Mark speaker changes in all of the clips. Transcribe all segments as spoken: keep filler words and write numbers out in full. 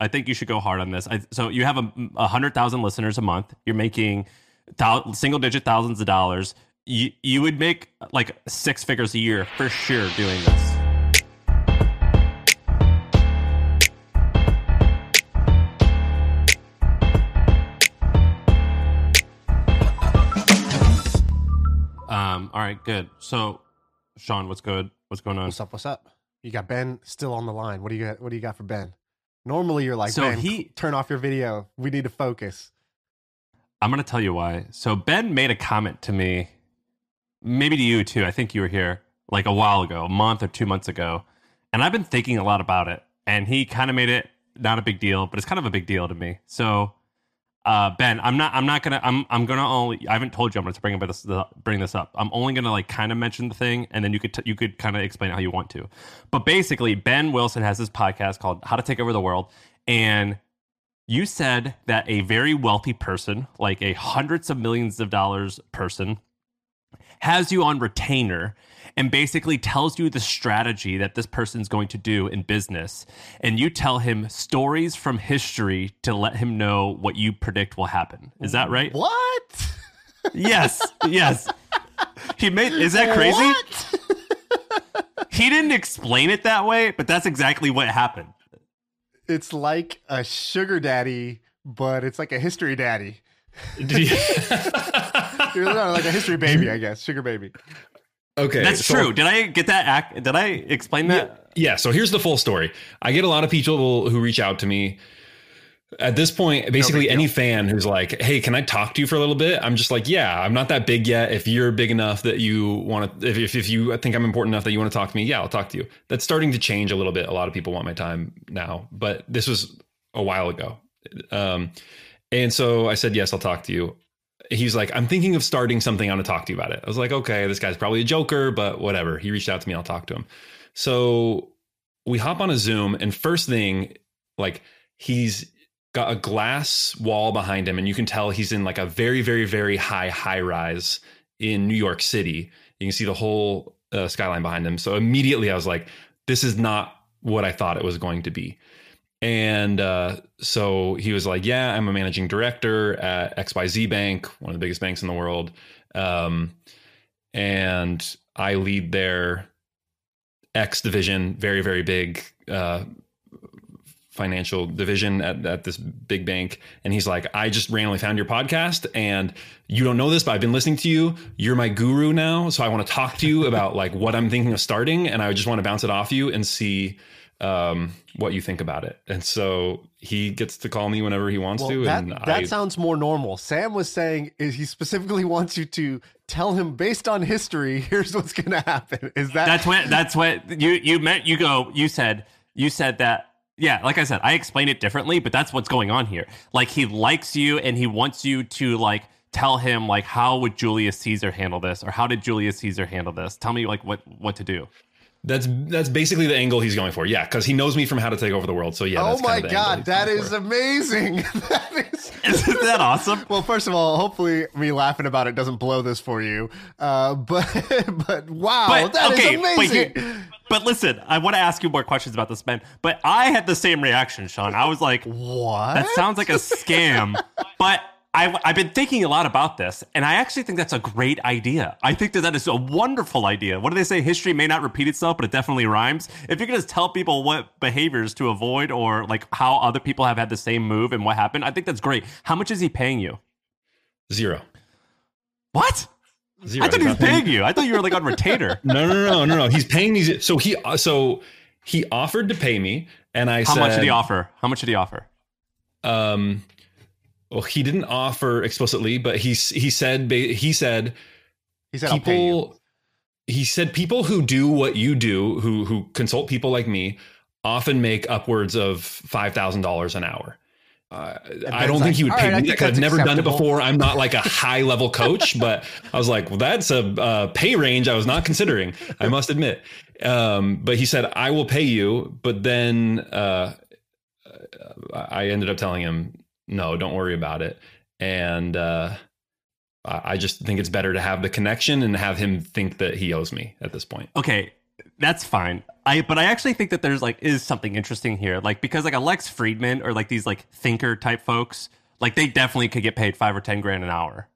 Speaker 1: I think you should go hard on this. I, so you have a, a hundred thousand listeners a month. You're making thou, single digit thousands of dollars. You you would make like six figures a year for sure doing this. Um. All right. Good. So, Sean, what's good? What's going on?
Speaker 2: What's up? What's up? You got Ben still on the line. What do you got? What do you got for Ben? Normally, you're like,
Speaker 1: so
Speaker 2: Ben,
Speaker 1: he
Speaker 2: turn off your video. We need to focus.
Speaker 1: I'm gonna tell you why. So Ben made a comment to me, maybe to you too. I think you were here like a while ago, a month or two months ago, and I've been thinking a lot about it. And he kind of made it not a big deal, but it's kind of a big deal to me. So. Uh, Ben, I'm not. I'm not gonna. I'm. I'm gonna only. I haven't told you. I'm gonna bring up this. Bring this up. I'm only gonna like kind of mention the thing, and then you could. T- you could kind of explain it how you want to. But basically, Ben Wilson has this podcast called "How to Take Over the World," and you said that a very wealthy person, like a hundreds of millions of dollars person, has you on retainer and basically tells you the strategy that this person's going to do in business. And you tell him stories from history to let him know what you predict will happen. Is that right?
Speaker 2: What?
Speaker 1: Yes. Yes. He made, is that crazy?
Speaker 2: What?
Speaker 1: He didn't explain it that way, but that's exactly what happened.
Speaker 2: It's like a sugar daddy, but it's like a history daddy. You're like a history baby, I guess. Sugar baby.
Speaker 3: Okay,
Speaker 1: that's so, true. Did I get that? Ac- did I explain that?
Speaker 3: Yeah, yeah. So here's the full story. I get a lot of people who reach out to me. At this point, basically no any fan who's like, "Hey, can I talk to you for a little bit?" I'm just like, "Yeah, I'm not that big yet. If you're big enough that you want to, if, if if you think I'm important enough that you want to talk to me, yeah, I'll talk to you." That's starting to change a little bit. A lot of people want my time now, but this was a while ago. Um, and so I said, "Yes, I'll talk to you." He's like, "I'm thinking of starting something. I want to talk to you about it." I was like, "Okay, this guy's probably a joker, but whatever." He reached out to me. I'll talk to him. So we hop on a Zoom, and first thing, like he's got a glass wall behind him, and you can tell he's in like a very, very, very high, high rise in New York City. You can see the whole uh, skyline behind him. So immediately I was like, this is not what I thought it was going to be. And uh, so he was like, "Yeah, I'm a managing director at X Y Z Bank, one of the biggest banks in the world. Um, and I lead their X division, very, very big uh, financial division at, at this big bank." And he's like, "I just randomly found your podcast, and you don't know this, but I've been listening to you. You're my guru now. So I want to talk to you about like what I'm thinking of starting. And I just want to bounce it off you and see um what you think about it." And so he gets to call me whenever he wants
Speaker 2: well,
Speaker 3: to.
Speaker 2: That,
Speaker 3: and
Speaker 2: that
Speaker 3: I,
Speaker 2: sounds more normal. Sam was saying is he specifically wants you to tell him based on history, here's what's going to happen. Is that
Speaker 1: that's what that's what you you meant? You go. You said you said that. Yeah, like I said, I explained it differently, but that's what's going on here. Like he likes you and he wants you to like tell him like how would Julius Caesar handle this, or how did Julius Caesar handle this? Tell me like what what to do.
Speaker 3: That's that's basically the angle he's going for. Yeah, because he knows me from How to Take Over the World. So yeah.
Speaker 2: Oh
Speaker 3: that's
Speaker 2: my
Speaker 3: kind of
Speaker 2: God, that is for. amazing. That is
Speaker 1: Isn't that awesome?
Speaker 2: Well, first of all, hopefully me laughing about it doesn't blow this for you. Uh, but but wow,
Speaker 1: but,
Speaker 2: that
Speaker 1: okay,
Speaker 2: is amazing.
Speaker 1: But, here, but listen, I want to ask you more questions about this, Ben. But I had the same reaction, Sean. I was like,
Speaker 2: what?
Speaker 1: That sounds like a scam. But I, I've been thinking a lot about this, and I actually think that's a great idea. I think that that is a wonderful idea. What do they say? History may not repeat itself, but it definitely rhymes. If you can just tell people what behaviors to avoid, or like how other people have had the same move and what happened, I think that's great. How much is he paying you?
Speaker 3: Zero.
Speaker 1: What?
Speaker 3: Zero.
Speaker 1: I thought he was paying you. I thought you were like on retainer.
Speaker 3: No, no, no, no, no. He's paying me. So he, so he offered to pay me, and I
Speaker 1: How
Speaker 3: said,
Speaker 1: much did he offer? How much did he offer?
Speaker 3: Um. Well, he didn't offer explicitly, but he he said he said
Speaker 2: he said
Speaker 3: people he said people who do what you do, who who consult people like me, often make upwards of five thousand dollars an hour. Uh, I don't like, think he would pay right, me because I've never acceptable. done it before. I'm not like a high level coach, but I was like, well, that's a uh, pay range I was not considering, I must admit. Um, but he said, I will pay you. But then uh, I ended up telling him, no, don't worry about it. And uh, I just think it's better to have the connection and have him think that he owes me at this point.
Speaker 1: Okay, that's fine. I but I actually think that there's like is something interesting here, like because like a Lex Friedman or like these like thinker type folks, like they definitely could get paid five or ten grand an hour.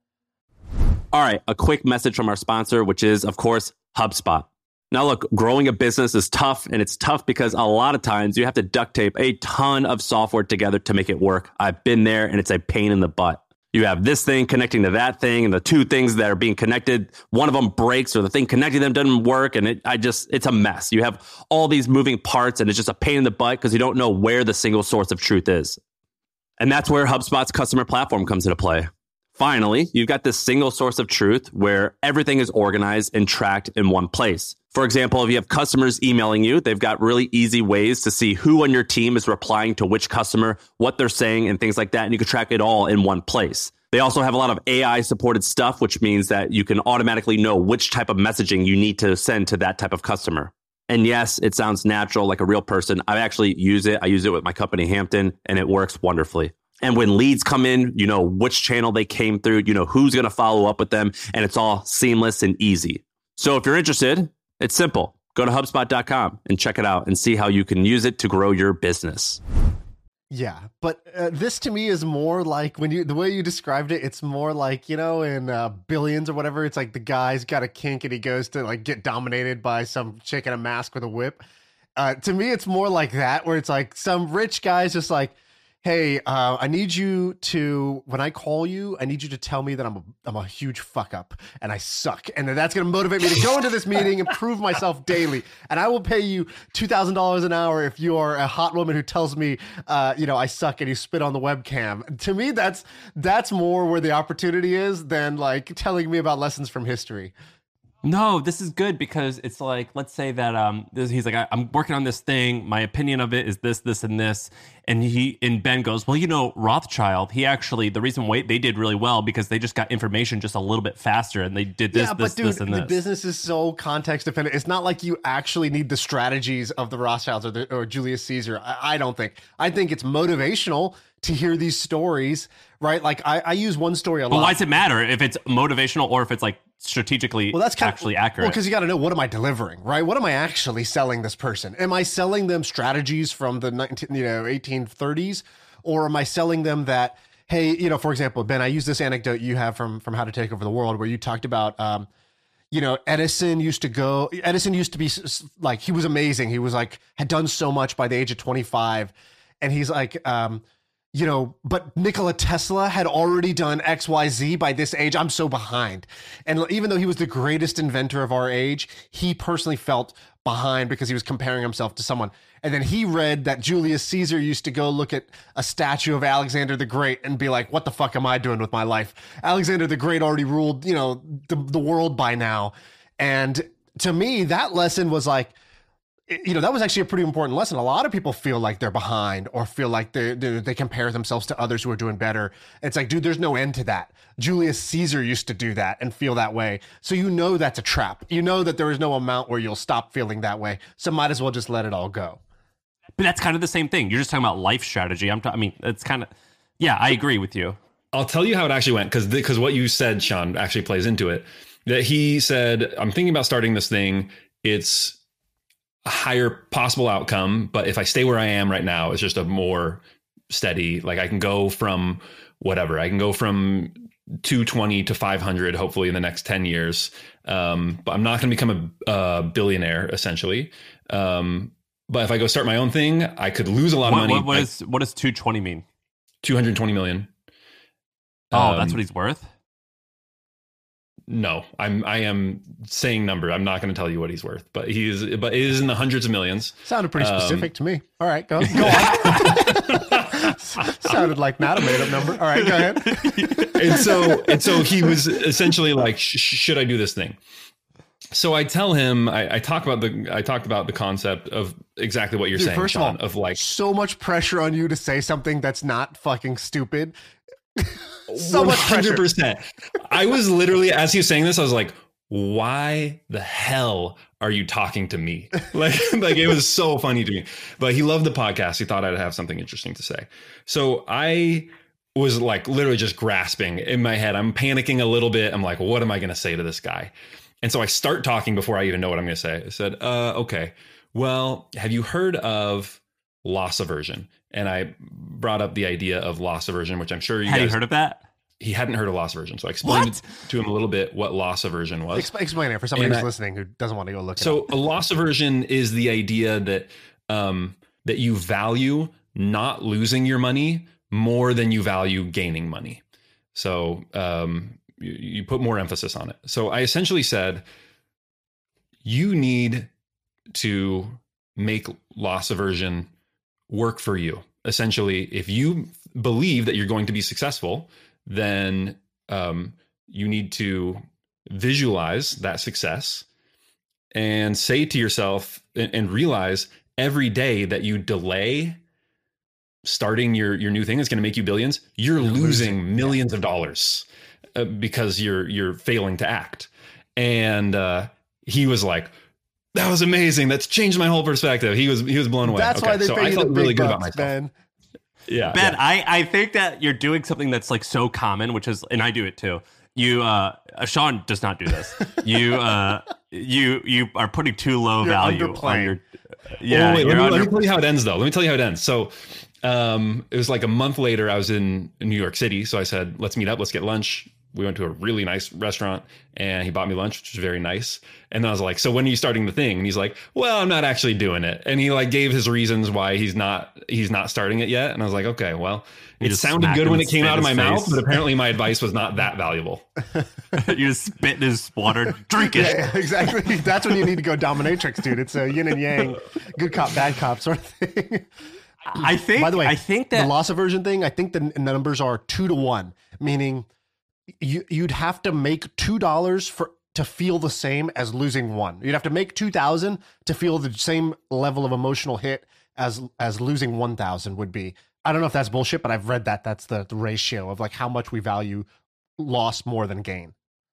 Speaker 4: All right, a quick message from our sponsor, which is, of course, HubSpot. Now, look, growing a business is tough, and it's tough because a lot of times you have to duct tape a ton of software together to make it work. I've been there, and it's a pain in the butt. You have this thing connecting to that thing, and the two things that are being connected, one of them breaks, or the thing connecting them doesn't work, and it, I just, it's a mess. You have all these moving parts, and it's just a pain in the butt because you don't know where the single source of truth is. And that's where HubSpot's customer platform comes into play. Finally, you've got this single source of truth where everything is organized and tracked in one place. For example, if you have customers emailing you, they've got really easy ways to see who on your team is replying to which customer, what they're saying, and things like that. And you can track it all in one place. They also have a lot of A I supported stuff, which means that you can automatically know which type of messaging you need to send to that type of customer. And yes, it sounds natural, like a real person. I actually use it. I use it with my company, Hampton, and it works wonderfully. And when leads come in, you know which channel they came through, you know who's going to follow up with them, and it's all seamless and easy. So if you're interested, it's simple. Go to HubSpot dot com and check it out and see how you can use it to grow your business.
Speaker 2: Yeah, but uh, this to me is more like when you the way you described it, it's more like, you know, in uh, Billions or whatever, it's like the guy's got a kink and he goes to like get dominated by some chick in a mask with a whip. Uh, to me, it's more like that, where it's like some rich guy's just like, hey, uh, I need you to, when I call you, I need you to tell me that I'm a, I'm a huge fuck up and I suck. And then that's going to motivate me to go into this meeting and prove myself daily. And I will pay you two thousand dollars an hour if you are a hot woman who tells me, uh, you know, I suck and you spit on the webcam. To me, that's that's more where the opportunity is than like telling me about lessons from history.
Speaker 1: No, this is good because it's like, let's say that um, this, he's like, I, I'm working on this thing. My opinion of it is this, this, and this. And he and Ben goes, well, you know, Rothschild, he actually, the reason why they did really well because they just got information just a little bit faster and they did this,
Speaker 2: yeah,
Speaker 1: this,
Speaker 2: but dude,
Speaker 1: this, and this.
Speaker 2: The business is so context dependent. It's not like you actually need the strategies of the Rothschilds or, the, or Julius Caesar. I, I don't think. I think it's motivational to hear these stories, right? Like I, I use one story a lot.
Speaker 1: But why does it matter if it's motivational or if it's like strategically well, that's kind actually
Speaker 2: of,
Speaker 1: accurate?
Speaker 2: Well, because you got to know, what am I delivering, right? What am I actually selling this person? Am I selling them strategies from the nineteen, you know, eighteen thirties, or am I selling them that, hey, you know, for example, Ben, I use this anecdote you have from from How to Take Over the World, where you talked about, um, you know, Edison used to go. Edison used to be like, he was amazing. He was like had done so much by the age of twenty-five, and he's like, um, you know, but Nikola Tesla had already done X Y Z by this age. I'm so behind. And even though he was the greatest inventor of our age, he personally felt behind because he was comparing himself to someone. And then he read that Julius Caesar used to go look at a statue of Alexander the Great and be like, what the fuck am I doing with my life? Alexander the Great already ruled, you know, the, the world by now. And to me, that lesson was like, you know, that was actually a pretty important lesson. A lot of people feel like they're behind or feel like they they compare themselves to others who are doing better. It's like, dude, there's no end to that. Julius Caesar used to do that and feel that way. So you know that's a trap. You know that there is no amount where you'll stop feeling that way. So might as well just let it all go.
Speaker 1: But that's kind of the same thing. You're just talking about life strategy. I'm. T- I mean, it's kind of, yeah, I agree with you.
Speaker 3: I'll tell you how it actually went, because because what you said, Sean, actually plays into it. That he said, I'm thinking about starting this thing. It's a higher possible outcome, but if I stay where I am right now, it's just a more steady, like I can go from whatever, I can go from two twenty to five hundred, hopefully in the next ten years. Um, but I'm not going to become a, a billionaire essentially. Um, but if I go start my own thing, I could lose a lot
Speaker 1: what,
Speaker 3: of money.
Speaker 1: What, what is, what does two twenty mean?
Speaker 3: two hundred twenty million.
Speaker 1: Oh,
Speaker 3: um,
Speaker 1: that's what he's worth?
Speaker 3: No, I'm I am saying number. I'm not going to tell you what he's worth, but he is, but it is in the hundreds of millions.
Speaker 2: Sounded pretty specific um, to me. All right, go, go on. Sounded like not a made up number. All right, go ahead.
Speaker 3: and so, and so he was essentially like, sh- should I do this thing? So I tell him, I, I talk about the, I talked about the concept of exactly what you're Dude, saying,
Speaker 2: first
Speaker 3: Sean,
Speaker 2: of, all,
Speaker 3: of like
Speaker 2: so much pressure on you to say something that's not fucking stupid. So much pressure. one hundred percent.
Speaker 3: I was literally, as he was saying this, I was like, why the hell are you talking to me? Like, like it was so funny to me. But he loved the podcast. He thought I'd have something interesting to say. So I was like literally just grasping in my head. I'm panicking a little bit. I'm like, what am I going to say to this guy? And so I start talking before I even know what I'm going to say. I said, uh, okay, Well, have you heard of loss aversion? And I brought up the idea of loss aversion, which I'm sure you
Speaker 1: Had
Speaker 3: guys...
Speaker 1: you heard of that?
Speaker 3: He hadn't heard of loss aversion. So I explained
Speaker 1: What?
Speaker 3: to him a little bit what loss aversion was.
Speaker 2: Exp- explain it for somebody
Speaker 3: And
Speaker 2: who's
Speaker 3: I-
Speaker 2: listening who doesn't want to go look it
Speaker 3: So
Speaker 2: up.
Speaker 3: a loss aversion is the idea that um, that you value not losing your money more than you value gaining money. So um, you, you put more emphasis on it. So I essentially said, you need to make loss aversion work for you. Essentially, if you believe that you're going to be successful, then um, you need to visualize that success and say to yourself and, and realize every day that you delay starting your, your new thing is going to make you billions. You're, you're losing, losing millions yeah. of dollars uh, because you're, you're failing to act. And uh, he was like, that was amazing. That's changed my whole perspective. He was, he was blown away.
Speaker 2: That's
Speaker 3: okay,
Speaker 2: why they
Speaker 3: so
Speaker 2: pay
Speaker 3: I
Speaker 2: you
Speaker 3: felt
Speaker 2: the
Speaker 3: really
Speaker 2: big
Speaker 3: good
Speaker 2: bucks,
Speaker 3: about myself.
Speaker 2: Ben.
Speaker 3: Yeah.
Speaker 1: Ben,
Speaker 3: yeah.
Speaker 1: I, I think that you're doing something that's like so common, which is, and I do it too. You, uh, Sean does not do this. You, uh, you, you are putting too low
Speaker 2: You're
Speaker 1: value
Speaker 2: underplaying.
Speaker 1: on your, yeah.
Speaker 3: Oh, wait,
Speaker 1: you're
Speaker 3: let, me,
Speaker 1: under,
Speaker 3: let me tell you how it ends though. Let me tell you how it ends. So, um, it was like a month later, I was in New York City. So I said, let's meet up, let's get lunch. We went to a really nice restaurant and he bought me lunch, which was very nice. And then I was like, so when are you starting the thing? And he's like, well, I'm not actually doing it. And he like gave his reasons why he's not, he's not starting it yet. And I was like, okay, well,
Speaker 1: You
Speaker 3: it
Speaker 1: just
Speaker 3: sounded
Speaker 1: smacked
Speaker 3: good
Speaker 1: him
Speaker 3: when
Speaker 1: and
Speaker 3: it came
Speaker 1: spit
Speaker 3: out of
Speaker 1: in
Speaker 3: my
Speaker 1: his
Speaker 3: mouth,
Speaker 1: face.
Speaker 3: but apparently my advice was not that valuable.
Speaker 1: you just spit in his water, drink it.
Speaker 2: Yeah, yeah, exactly. That's when you need to go dominatrix, dude. It's a yin and yang, good cop, bad cop sort of thing.
Speaker 1: I think,
Speaker 2: By the way,
Speaker 1: I think that
Speaker 2: the loss aversion thing, I think the n- numbers are two to one, meaning you, you'd have to make two dollars for to feel the same as losing one. You'd have to make two thousand to feel the same level of emotional hit as as losing one thousand would be. I don't know if that's bullshit, but I've read that that's the, the ratio of like how much we value loss more than gain.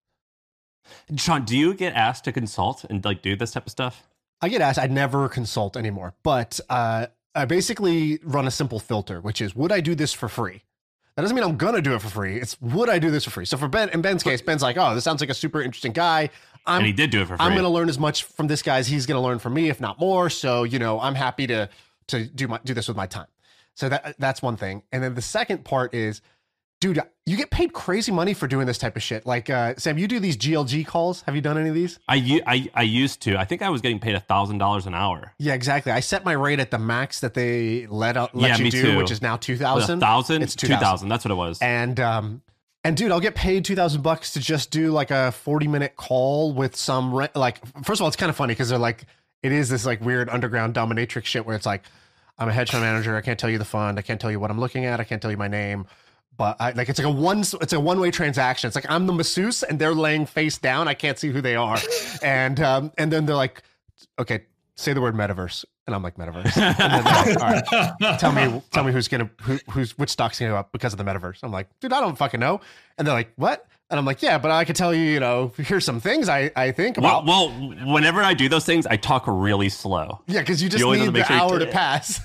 Speaker 1: Sean, do you get asked to consult and like do this type of stuff?
Speaker 2: I get asked, I never consult anymore, but uh, I basically run a simple filter, which is, would I do this for free? That doesn't mean I'm going to do it for free. It's, would I do this for free? So for Ben, in Ben's case, Ben's like, oh, this sounds like a super interesting guy. I'm,
Speaker 1: And he did do it for free.
Speaker 2: I'm going to learn as much from this guy as he's going to learn from me, if not more. So, you know, I'm happy to, to do my, do this with my time. So that that's one thing. And then the second part is, dude, you get paid crazy money for doing this type of shit. Like, uh, Sam, you do these G L G calls. Have you done any of these?
Speaker 1: I, u- I, I used to. I think I was getting paid a thousand dollars an hour.
Speaker 2: Yeah, exactly. I set my rate at the max that they let out, let
Speaker 1: Yeah,
Speaker 2: you
Speaker 1: me
Speaker 2: do,
Speaker 1: too.
Speaker 2: which is now two
Speaker 1: A
Speaker 2: thousand.
Speaker 1: thousand?
Speaker 2: It's
Speaker 1: two
Speaker 2: two thousand.
Speaker 1: thousand. That's what it was.
Speaker 2: And um, and dude, I'll get paid two thousand bucks to just do like a forty minute call with some re- like. First of all, it's kind of funny because they're like, it is this like weird underground dominatrix shit where it's like, I'm a hedge fund manager. I can't tell you the fund. I can't tell you what I'm looking at. I can't tell you my name. But I, like it's like a one, it's a one way transaction. It's like I'm the masseuse and they're laying face down. I can't see who they are, and um, and then they're like, okay, say the word metaverse, and I'm like metaverse. And then they're like, all right, tell me, tell me who's gonna, who, who's which stock's gonna go up because of the metaverse. I'm like, dude, I don't fucking know. And they're like, what? And I'm like, yeah, but I could tell you, you know, here's some things I I think
Speaker 1: well,
Speaker 2: about.
Speaker 1: well, whenever I do those things, I talk really slow.
Speaker 2: Yeah, because you just
Speaker 1: You always
Speaker 2: need
Speaker 1: have to make
Speaker 2: the
Speaker 1: sure you
Speaker 2: hour
Speaker 1: t-
Speaker 2: to pass.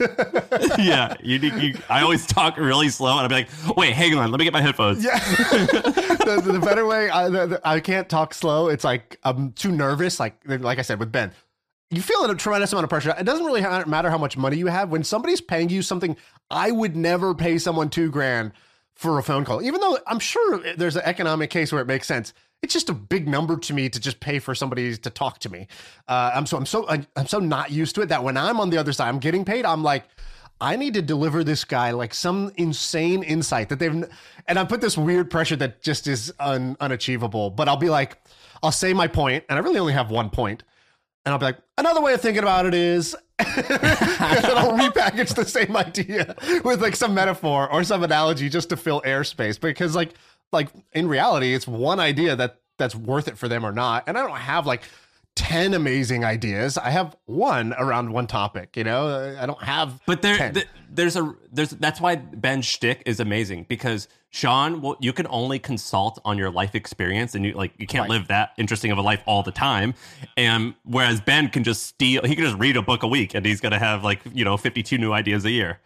Speaker 1: yeah, you, you. I always talk really slow, and I'll be like, "Wait, hang on, let me get my headphones."
Speaker 2: Yeah, the, the better way. I, the, the, I can't talk slow. It's like I'm too nervous. Like like I said with Ben, you feel a tremendous amount of pressure. It doesn't really ha- matter how much money you have. When somebody's paying you something, I would never pay someone two grand for a phone call, even though I'm sure there's an economic case where it makes sense. It's just a big number to me to just pay for somebody to talk to me. Uh, I'm so I'm so I'm so not used to it that when I'm on the other side, I'm getting paid. I'm like, I need to deliver this guy like some insane insight that they've, and I put this weird pressure that just is un, unachievable. But I'll be like, I'll say my point, and I really only have one point, and I'll be like, another way of thinking about it is, and then I'll repackage the same idea with like some metaphor or some analogy just to fill airspace, because like like in reality, it's one idea that that's worth it for them or not, and I don't have like ten amazing ideas. I have one around one topic, you know. I don't have
Speaker 1: But there,
Speaker 2: ten.
Speaker 1: th- there's a there's that's why Ben's shtick is amazing, because Sean, well, you can only consult on your life experience, and you like you can't
Speaker 2: Right.
Speaker 1: live that interesting of a life all the time. And whereas Ben can just steal, he can just read a book a week, and he's gonna have like you know fifty-two new ideas a year.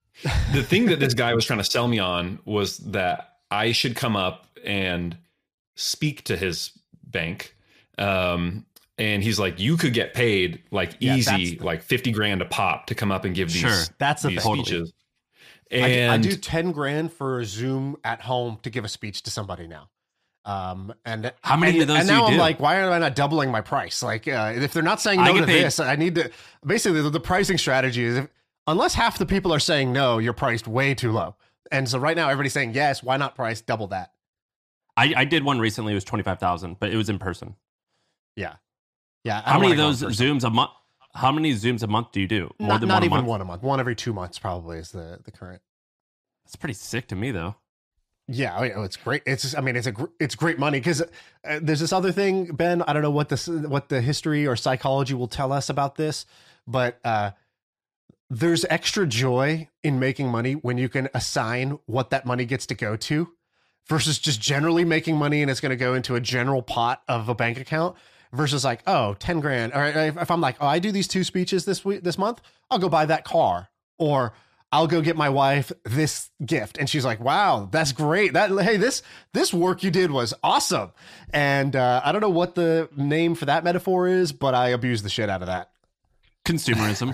Speaker 3: The thing that this guy was trying to sell me on was that I should come up and speak to his bank, um, And he's like, you could get paid like
Speaker 2: Yeah,
Speaker 3: easy,
Speaker 2: that's-
Speaker 3: like fifty grand a pop to come up and give these,
Speaker 1: Sure,
Speaker 2: that's the
Speaker 3: these
Speaker 2: thing.
Speaker 3: speeches.
Speaker 2: I do,
Speaker 3: And
Speaker 2: I do ten grand for a Zoom at home to give a speech to somebody now. Um, and
Speaker 1: How many
Speaker 2: and,
Speaker 1: of those
Speaker 2: and
Speaker 1: do you
Speaker 2: now I'm
Speaker 1: do?
Speaker 2: like, why am I not doubling my price? Like, uh, if they're not saying
Speaker 1: I
Speaker 2: no
Speaker 1: get
Speaker 2: to
Speaker 1: paid-
Speaker 2: this, I need to. Basically, the, the pricing strategy is if, unless half the people are saying no, you're priced way too low. And so right now, everybody's saying yes. Why not price double that?
Speaker 1: I, I did one recently. It was twenty five thousand, but it was in person.
Speaker 2: Yeah, yeah. I
Speaker 1: How
Speaker 2: don't
Speaker 1: many of
Speaker 2: wanna go
Speaker 1: those
Speaker 2: in person.
Speaker 1: Zooms a month? How many Zooms a month do you do? More
Speaker 2: Not,
Speaker 1: than
Speaker 2: not
Speaker 1: one a
Speaker 2: even
Speaker 1: month?
Speaker 2: one a month. One every two months probably is the the current.
Speaker 1: That's pretty sick to me, though.
Speaker 2: Yeah, oh, yeah, it's great. It's just, I mean, it's a gr- it's great money because uh, there's this other thing, Ben. I don't know what this what the history or psychology will tell us about this, but uh, there's extra joy in making money when you can assign what that money gets to go to, versus just generally making money and it's going to go into a general pot of a bank account. Versus like, oh, ten grand. Or if I'm like, oh, I do these two speeches this week, this month, I'll go buy that car, or I'll go get my wife this gift. And she's like, wow, that's great. That, hey, this, this work you did was awesome. And uh, I don't know what the name for that metaphor is, but I abuse the shit out of that.
Speaker 1: Consumerism.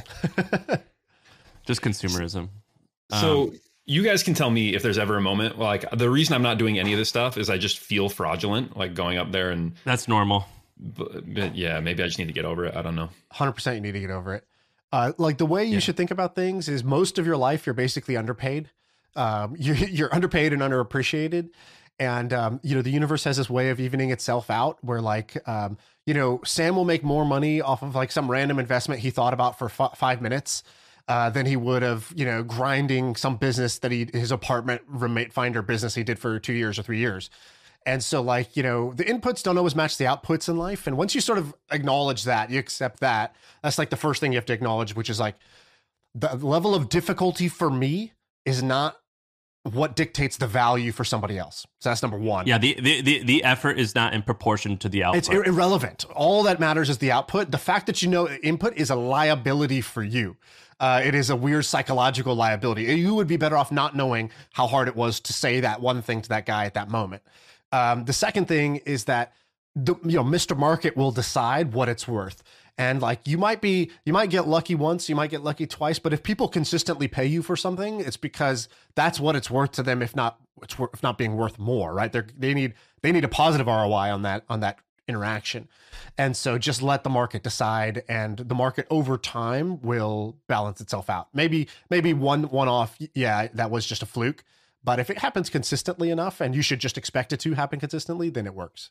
Speaker 1: Just consumerism.
Speaker 3: so
Speaker 1: Um,
Speaker 3: you guys can tell me if there's ever a moment like the reason I'm not doing any of this stuff is I just feel fraudulent, like going up there and
Speaker 1: That's normal.
Speaker 3: but, but yeah, maybe I just need to get over it. I don't know.
Speaker 2: one hundred percent you need to get over it. Uh, like the way you
Speaker 1: Yeah.
Speaker 2: should think about things is most of your life, you're basically underpaid. Um, you're, you're underpaid and underappreciated. And, um, you know, the universe has this way of evening itself out where like, um, you know, Sam will make more money off of like some random investment he thought about for f- five minutes uh, than he would have, you know, grinding some business that he, his apartment roommate finder business he did for two years or three years. And so like, you know, the inputs don't always match the outputs in life. And once you sort of acknowledge that, you accept that, that's like the first thing you have to acknowledge, which is like the level of difficulty for me is not what dictates the value for somebody else. So that's number one.
Speaker 1: Yeah, the, the, the, the effort is not in proportion to the output.
Speaker 2: It's ir- irrelevant. All that matters is the output. The fact that you know input is a liability for you. Uh, it is a weird psychological liability. You would be better off not knowing how hard it was to say that one thing to that guy at that moment. Um, the second thing is that the, you know, Mister Market will decide what it's worth. And like, you might be, you might get lucky once, you might get lucky twice, but if people consistently pay you for something, it's because that's what it's worth to them. If not, it's worth, if not being worth more, right? They're, they need, they need a positive R O I on that, on that interaction. And so just let the market decide, and the market over time will balance itself out. Maybe, maybe one, one off. Yeah, that was just a fluke. But if it happens consistently enough, and you should just expect it to happen consistently, then it works.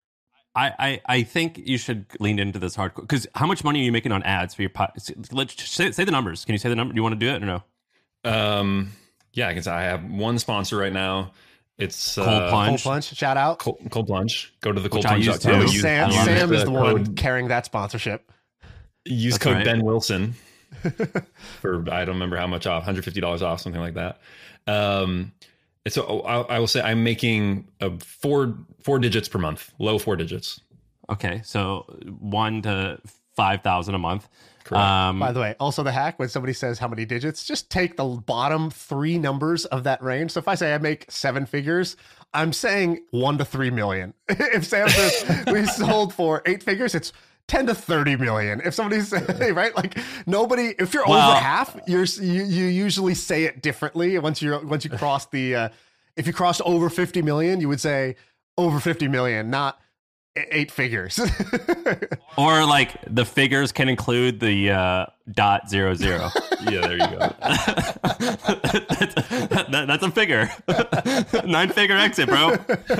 Speaker 1: I, I, I think you should lean into this hardcore, because how much money are you making on ads for your pod? Let's say, say the numbers. Can you say the number? Do you want to do it or no?
Speaker 3: Um, yeah, I can say I have one sponsor right now. It's
Speaker 1: Cold
Speaker 3: uh,
Speaker 1: Plunge.
Speaker 2: Cold Plunge, shout out.
Speaker 3: Cold, Cold Plunge. Go to the cold
Speaker 1: Which I
Speaker 3: plunge
Speaker 1: use
Speaker 3: dot com.
Speaker 1: too.
Speaker 2: Oh,
Speaker 3: Use-
Speaker 2: Sam,
Speaker 3: use
Speaker 2: Sam is the one
Speaker 3: code-
Speaker 2: carrying that sponsorship.
Speaker 3: Use
Speaker 1: That's
Speaker 3: code
Speaker 1: right.
Speaker 3: Ben Wilson for I don't remember how much off, one hundred fifty dollars off, something like that. Um, and so I, I will say I'm making a four four digits per month, low four digits.
Speaker 1: Okay, so one to five thousand a month.
Speaker 3: Correct.
Speaker 1: Um,
Speaker 2: By the way, also the hack, when somebody says how many digits, just take the bottom three numbers of that range. So if I say I make seven figures, I'm saying one to three million. If Sam says we sold for eight figures, it's ten to thirty million. If somebody's saying, right, like nobody, if you're
Speaker 1: Well-
Speaker 2: over half, you're you, you usually say it differently. Once you're once you cross the, uh, if you crossed over fifty million, you would say over fifty million, not eight figures.
Speaker 1: or like the figures can include the uh, dot zero zero.
Speaker 3: Yeah, there you go.
Speaker 1: that's, that, that's a figure. Nine figure exit, bro.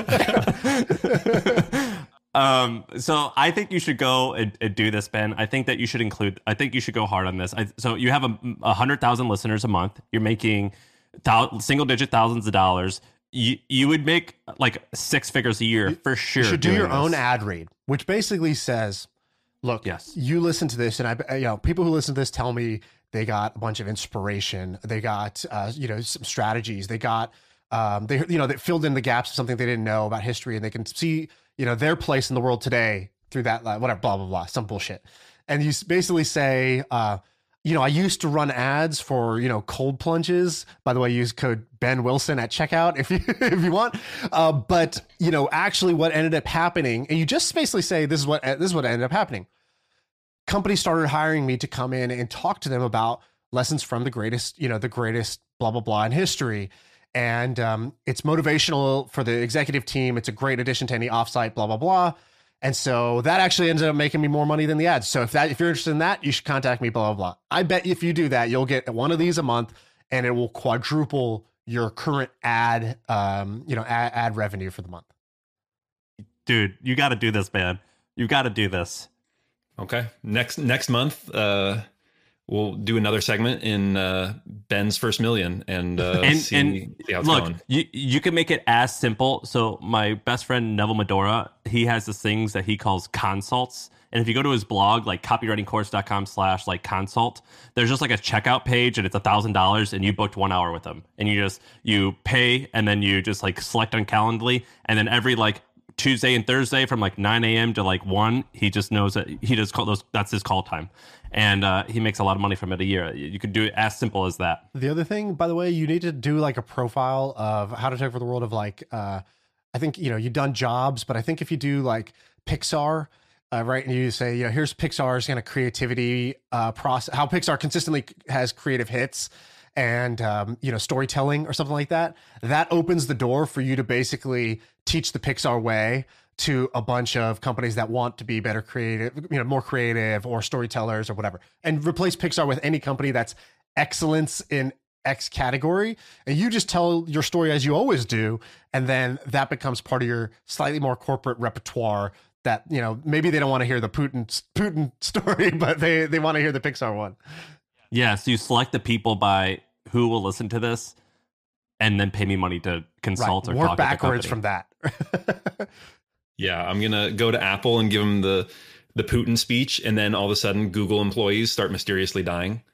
Speaker 1: um, so I think you should go and, and do this, Ben. I think that you should include, I think you should go hard on this. I, so you have a, a hundred thousand listeners a month. You're making thou, single digit thousands of dollars. You, you would make like six figures a year for sure.
Speaker 2: You should do
Speaker 1: doing
Speaker 2: your
Speaker 1: this.
Speaker 2: own ad read, which basically says, look,
Speaker 1: Yes.
Speaker 2: you listen to this, and I, you know, people who listen to this tell me they got a bunch of inspiration. They got, uh, you know, some strategies. They got, um, they, you know, they filled in the gaps of something they didn't know about history, and they can see, you know, their place in the world today through that, uh, whatever, blah, blah, blah, some bullshit. And you s- basically say, uh, you know, I used to run ads for, you know, cold plunges. By the way, use code Ben Wilson at checkout if you if you want. Uh, but you know, actually, what ended up happening, and you just basically say this is what this is what ended up happening. Companies started hiring me to come in and talk to them about lessons from the greatest, you know, the greatest blah blah blah in history, and um, it's motivational for the executive team. It's a great addition to any offsite blah blah blah. And so that actually ended up making me more money than the ads. So if that, if you're interested in that, you should contact me, blah, blah, blah. I bet if you do that, you'll get one of these a month and it will quadruple your current ad, um, you know, ad, ad revenue for the month.
Speaker 1: Dude, you got to do this, man. You got to do this.
Speaker 3: Okay. Next, next month, uh, we'll do another segment in uh, Ben's first million and, uh,
Speaker 1: and,
Speaker 3: see,
Speaker 1: and
Speaker 3: see how it's
Speaker 1: look,
Speaker 3: going.
Speaker 1: you, you can make it as simple. So my best friend, Neville Medora, he has these things that he calls consults. And if you go to his blog, like copywritingcourse.com slash like consult, there's just like a checkout page and it's a thousand dollars and you booked one hour with him and you just, you pay and then you just like select on Calendly. And then every like Tuesday and Thursday from like nine a.m. to like one, he just knows that he does call those. That's his call time. And uh, he makes a lot of money from it a year. You could do it as simple as that.
Speaker 2: The other thing, by the way, you need to do like a profile of how to take for the world of like, uh, I think, you know, you've done jobs, but I think if you do like Pixar, uh, right, and you say, you know, here's Pixar's kind of creativity uh, process, how Pixar consistently has creative hits and, um, you know, storytelling or something like that, that opens the door for you to basically teach the Pixar way to a bunch of companies that want to be better creative, you know, more creative or storytellers or whatever, and replace Pixar with any company that's excellence in X category. And you just tell your story as you always do. And then that becomes part of your slightly more corporate repertoire that, you know, maybe they don't want to hear the Putin Putin story, but they, they want to hear the Pixar one.
Speaker 1: Yeah. So you select the people by who will listen to this and then pay me money to consult
Speaker 2: Right.
Speaker 1: or
Speaker 2: Work
Speaker 1: talk
Speaker 2: backwards
Speaker 1: with the
Speaker 2: from that.
Speaker 3: Yeah, I'm gonna go to Apple and give them the the Putin speech, and then all of a sudden, Google employees start mysteriously dying.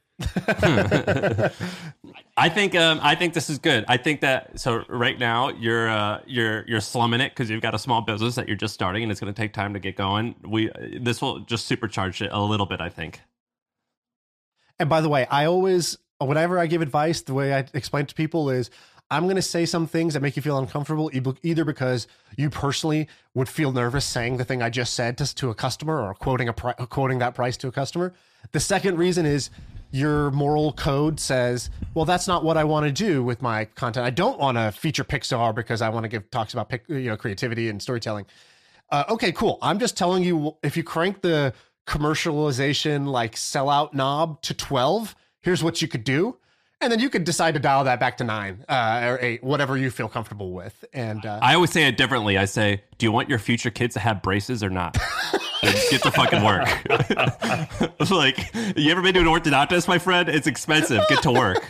Speaker 1: I think um, I think this is good. I think that so right now you're uh, you're you're slumming it because you've got a small business that you're just starting, and it's going to take time to get going. We this will just supercharge it a little bit, I think.
Speaker 2: And by the way, I always, whenever I give advice, the way I explain it to people is, I'm going to say some things that make you feel uncomfortable, either because you personally would feel nervous saying the thing I just said to, to a customer or quoting a pri- quoting that price to a customer. The second reason is your moral code says, well, that's not what I want to do with my content. I don't want to feature Pixar because I want to give talks about you know creativity and storytelling. Uh, okay, cool. I'm just telling you, if you crank the commercialization like sellout knob to twelve, here's what you could do. And then you could decide to dial that back to nine uh, or eight, whatever you feel comfortable with. And uh,
Speaker 1: I always say it differently. I say, do you want your future kids to have braces or not? Get to fucking work. Like, you ever been to an orthodontist, my friend? It's expensive. Get to work.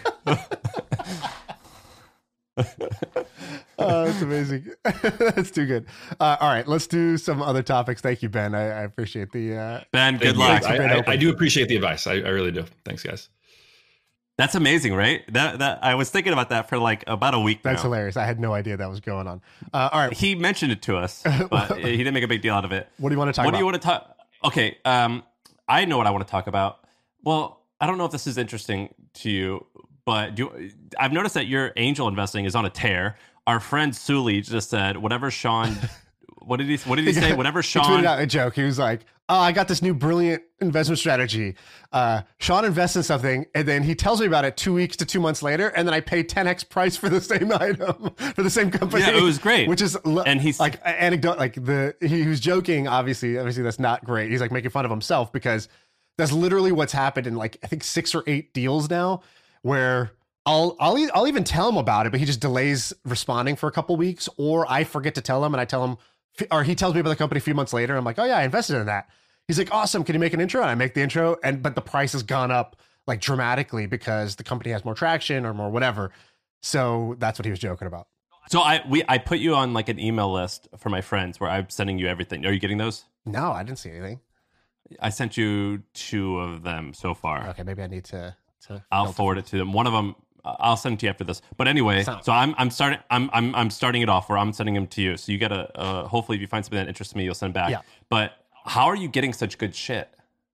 Speaker 2: Oh, that's amazing. That's too good. Uh, all right, let's do some other topics. Thank you, Ben. I, I appreciate the uh,
Speaker 1: Ben, good
Speaker 3: Thank you.
Speaker 1: luck.
Speaker 3: I, I, I do appreciate the advice. I, I really do. Thanks, guys.
Speaker 1: That's amazing, right? That that I was thinking about that for like about a week now.
Speaker 2: That's hilarious. I had no idea that was going on. Uh, all right,
Speaker 1: He mentioned it to us, but he didn't make a big deal out of it.
Speaker 2: what do you want to talk
Speaker 1: What
Speaker 2: about?
Speaker 1: do you want to talk? Okay, um, I know what I want to talk about. Well, I don't know if this is interesting to you, but do you, I've noticed that your angel investing is on a tear. Our friend Sully just said, "Whatever Sean." What did he? What did he say? Whatever
Speaker 2: He
Speaker 1: Sean.
Speaker 2: tweeted out a joke. He was like, "Oh, I got this new brilliant investment strategy. Uh, Sean invests in something, and then he tells me about it two weeks to two months later, and then I pay ten x price for the same item for the same company."
Speaker 1: Yeah, it was great.
Speaker 2: Which is lo-
Speaker 1: And he's-
Speaker 2: like anecdote. Like the he was joking. Obviously, obviously that's not great. He's like making fun of himself because that's literally what's happened in like I think six or eight deals now, where I'll I'll e- I'll even tell him about it, but he just delays responding for a couple weeks, or I forget to tell him, and I tell him. Or he tells me about the company a few months later. I'm like, oh yeah, I invested in that. He's like, awesome. Can you make an intro? And I make the intro, and but the price has gone up like dramatically because the company has more traction or more whatever. So that's what he was joking about.
Speaker 1: So I we I put you on like an email list for my friends where I'm sending you everything. Are you getting those?
Speaker 2: No, I didn't see anything.
Speaker 1: I sent you two of them so far.
Speaker 2: Okay, maybe I need to. to
Speaker 1: I'll
Speaker 2: filter.
Speaker 1: forward it to them. One of them, I'll send it to you after this. But anyway,
Speaker 2: Sounds-
Speaker 1: so I'm I'm starting I'm I'm I'm starting it off where I'm sending them to you. So you gotta uh, hopefully if you find something that interests me, you'll send back.
Speaker 2: Yeah.
Speaker 1: But how are you getting such good shit?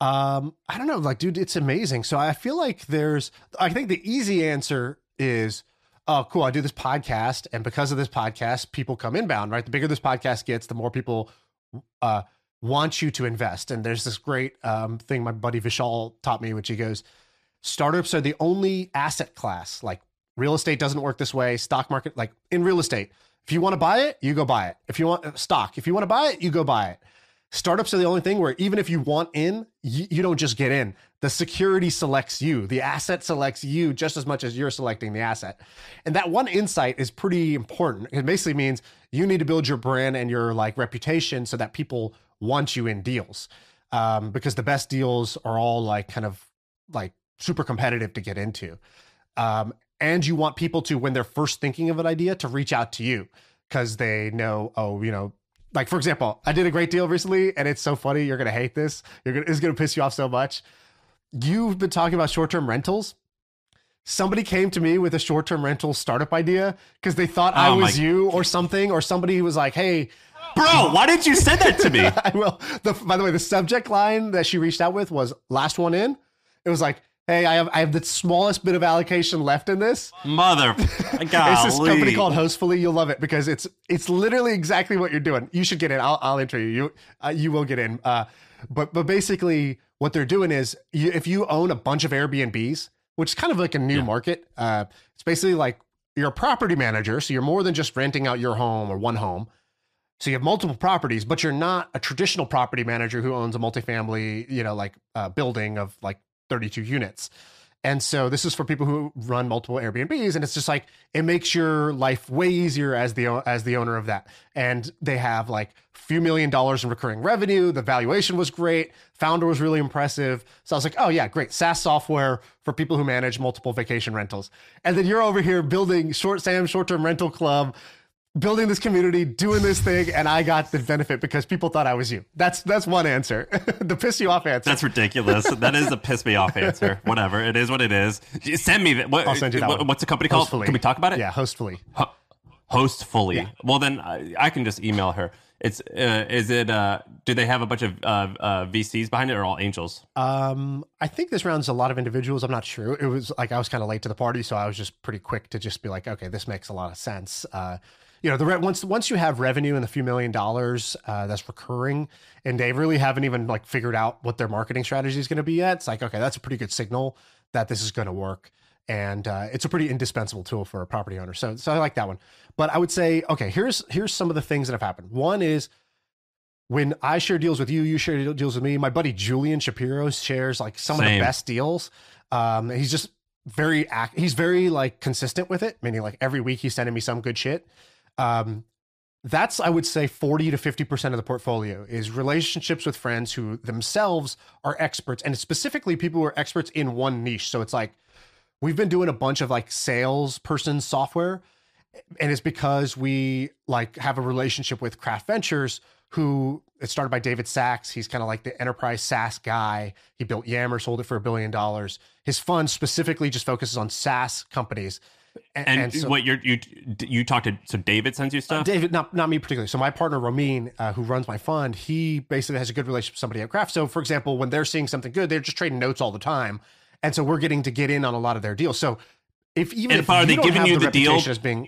Speaker 2: Um, I don't know, like, dude, it's amazing. So I feel like there's, I think the easy answer is, oh, cool, I do this podcast, and because of this podcast, people come inbound, right? The bigger this podcast gets, the more people uh, want you to invest. And there's this great um, thing my buddy Vishal taught me, which he goes, startups are the only asset class. Like, real estate doesn't work this way. Stock market, like in real estate, if you want to buy it, you go buy it. If you want uh, stock, if you want to buy it, you go buy it. Startups are the only thing where even if you want in, you, you don't just get in. The security selects you. The asset selects you just as much as you're selecting the asset. And that one insight is pretty important. It basically means you need to build your brand and your like reputation so that people want you in deals. Um, because the best deals are all like kind of like super competitive to get into. Um, and you want people to, when they're first thinking of an idea, to reach out to you because they know, oh, you know, like, for example, I did a great deal recently, and it's so funny. You're going to hate this. You're gonna, it's going to piss you off so much. You've been talking about short-term rentals. Somebody came to me with a short-term rental startup idea because they thought oh I was my... you or something, or somebody who was like, hey,
Speaker 1: bro, why didn't you send that to me?
Speaker 2: I will. The, by the way, the subject line that she reached out with was last one in. It was like, hey, I have I have the smallest bit of allocation left in this.
Speaker 1: Mother,
Speaker 2: it's this company called Hostfully. You'll love it because it's it's literally exactly what you're doing. You should get in. I'll I'll intro you. You uh, you will get in. Uh, but but basically, what they're doing is, you, if you own a bunch of Airbnbs, which is kind of like a new yeah. market, uh, it's basically like you're a property manager, so you're more than just renting out your home or one home. So you have multiple properties, but you're not a traditional property manager who owns a multifamily, you know, like uh, building of like thirty-two units. And so this is for people who run multiple Airbnbs, and it's just like, it makes your life way easier as the as the owner of that. And they have like a few million dollars in recurring revenue. The valuation was great. Founder was really impressive. So I was like, oh yeah, great. SaaS software for people who manage multiple vacation rentals. And then you're over here building Short Sam Short-Term Rental Club, building this community, doing this thing, and I got the benefit because people thought I was you. That's that's one answer. The piss you off answer.
Speaker 1: That's ridiculous. That is a piss me off answer. Whatever. It is what it is. Send me that. What,
Speaker 2: I'll send you that
Speaker 1: what,
Speaker 2: one.
Speaker 1: What's the company called?
Speaker 2: Hostfully.
Speaker 1: Can we talk about it?
Speaker 2: Yeah, Hostfully.
Speaker 1: Ho- Hostfully.
Speaker 2: Yeah.
Speaker 1: Well, then I, I can just email her. It's uh, is it? Uh, do they have a bunch of uh, uh, V Cs behind it, or all angels?
Speaker 2: Um, I think this round's a lot of individuals. I'm not sure. It was like I was kind of late to the party, so I was just pretty quick to just be like, okay, this makes a lot of sense. Uh, you know, the re- once once you have revenue in a few million dollars uh, that's recurring, and they really haven't even like figured out what their marketing strategy is going to be yet. It's like, okay, that's a pretty good signal that this is going to work. And uh, it's a pretty indispensable tool for a property owner. So, so I like that one. But I would say, okay, here's here's some of the things that have happened. One is when I share deals with you, you share deals with me. My buddy Julian Shapiro shares like some Same. of the best deals. Um, he's just very act. He's very like consistent with it. Meaning like every week he's sending me some good shit. Um, that's I would say forty to fifty percent of the portfolio is relationships with friends who themselves are experts, and specifically people who are experts in one niche. So it's like, we've been doing a bunch of like salesperson software, and it's because we like have a relationship with Craft Ventures, who it started by David Sachs. He's kind of like the enterprise SaaS guy. He built Yammer, sold it for a billion dollars. His fund specifically just focuses on SaaS companies.
Speaker 1: And, and, and so, what you're, you you talked to, so David sends you stuff?
Speaker 2: Uh, David, not not me particularly. So my partner Ramin, uh, who runs my fund, he basically has a good relationship with somebody at Craft. So for example, when they're seeing something good, they're just trading notes all the time. And so we're getting to get in on a lot of their deals. So if even
Speaker 1: and
Speaker 2: if
Speaker 1: are
Speaker 2: you
Speaker 1: they
Speaker 2: don't
Speaker 1: giving
Speaker 2: have
Speaker 1: you
Speaker 2: the,
Speaker 1: the deal
Speaker 2: as being,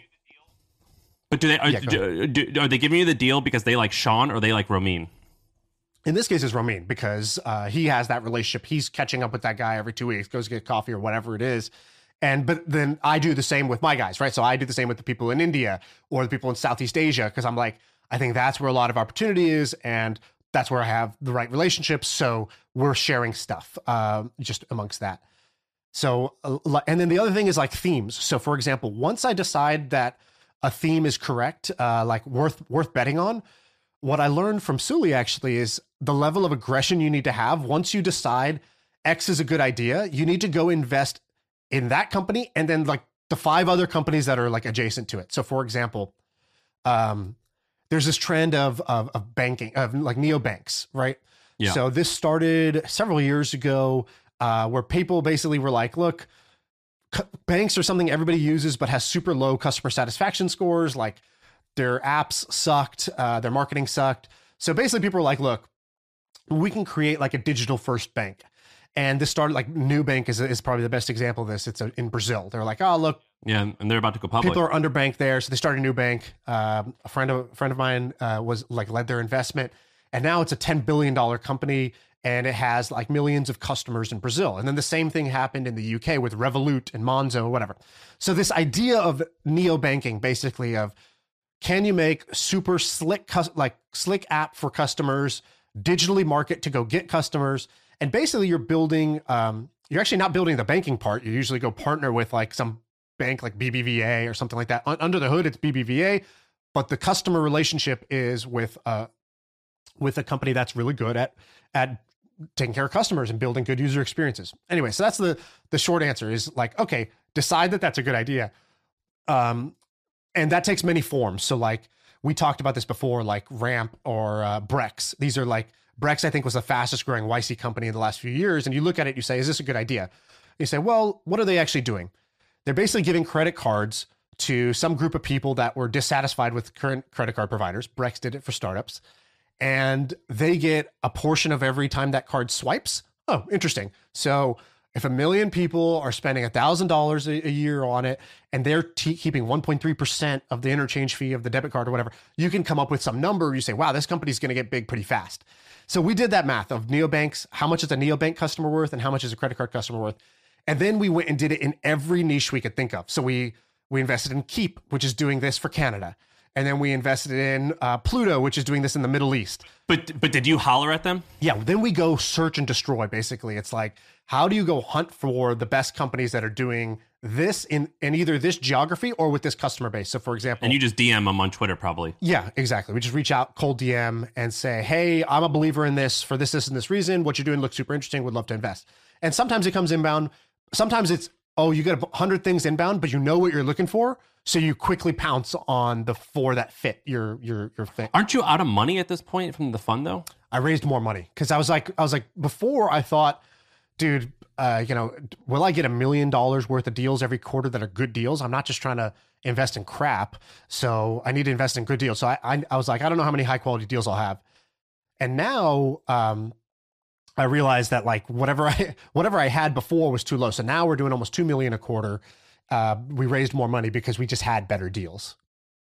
Speaker 1: but do they are,
Speaker 2: yeah,
Speaker 1: do, do, are they giving you the deal because they like Sean or they like Ramin?
Speaker 2: In this case, it's Ramin because uh, he has that relationship. He's catching up with that guy every two weeks, goes to get coffee or whatever it is. And but then I do the same with my guys, right? So I do the same with the people in India or the people in Southeast Asia because I'm like, I think that's where a lot of opportunity is, and that's where I have the right relationships. So we're sharing stuff uh, just amongst that. So, uh, and then the other thing is like themes. So for example, once I decide that a theme is correct, uh, like worth worth betting on, what I learned from Sully actually is the level of aggression you need to have. Once you decide X is a good idea, you need to go invest in that company and then like the five other companies that are like adjacent to it. So for example, um, there's this trend of, of, of banking, of like neobanks, right?
Speaker 1: Yeah.
Speaker 2: So this started several years ago uh, where people basically were like, look, c- banks are something everybody uses, but has super low customer satisfaction scores. Like their apps sucked, uh, their marketing sucked. So basically people were like, look, we can create like a digital first bank. And this started like Nubank is, is probably the best example of this. It's a, in Brazil. They're like, oh, look,
Speaker 1: Yeah, and they're about to go public.
Speaker 2: people are underbanked there, so they started a new bank. Um, a friend of a friend of mine uh, was like led their investment, and now it's a ten billion dollar company, and it has like millions of customers in Brazil. And then the same thing happened in the U K with Revolut and Monzo, whatever. So this idea of neobanking, basically, of can you make super slick, cus- like slick app for customers, digitally market to go get customers, and basically you're building. Um, you're actually not building the banking part. You usually go partner with like some bank like B B V A or something like that. Under the hood, it's B B V A, but the customer relationship is with uh with a company that's really good at at taking care of customers and building good user experiences. Anyway, so that's the the short answer is like, okay, decide that that's a good idea. Um, and that takes many forms. So like we talked about this before, like Ramp or uh, Brex. These are like Brex, I think, was the fastest growing Y C company in the last few years. And you look at it, you say, is this a good idea? You say, well, what are they actually doing? They're basically giving credit cards to some group of people that were dissatisfied with current credit card providers. Brex did it for startups. And they get a portion of every time that card swipes. Oh, interesting. So if a million people are spending one thousand dollars a year on it, and they're t- keeping one point three percent of the interchange fee of the debit card or whatever, you can come up with some number. You say, wow, this company's going to get big pretty fast. So we did that math of neobanks. How much is a neobank customer worth and how much is a credit card customer worth? And then we went and did it in every niche we could think of. So we we invested in Keep, which is doing this for Canada. And then we invested in uh, Pluto, which is doing this in the Middle East.
Speaker 1: But but did you holler at them?
Speaker 2: Yeah, then we go search and destroy, basically. It's like, how do you go hunt for the best companies that are doing this in, in either this geography or with this customer base? So for example...
Speaker 1: And you just D M them on Twitter, probably.
Speaker 2: Yeah, exactly. We just reach out, cold D M, and say, hey, I'm a believer in this for this, this, and this reason. What you're doing looks super interesting. Would love to invest. And sometimes it comes inbound. Sometimes it's, oh, you get a hundred things inbound, but you know what you're looking for. So you quickly pounce on the four that fit your your your thing.
Speaker 1: Aren't you out of money at this point from the fund, though?
Speaker 2: I raised more money because I was like, I was like, before I thought, dude, uh, you know, will I get a million dollars worth of deals every quarter that are good deals? I'm not just trying to invest in crap. So I need to invest in good deals. So I I, I was like, I don't know how many high quality deals I'll have. And now um, I realized that like whatever I whatever I had before was too low. So now we're doing almost two million a quarter. Uh, we raised more money because we just had better deals.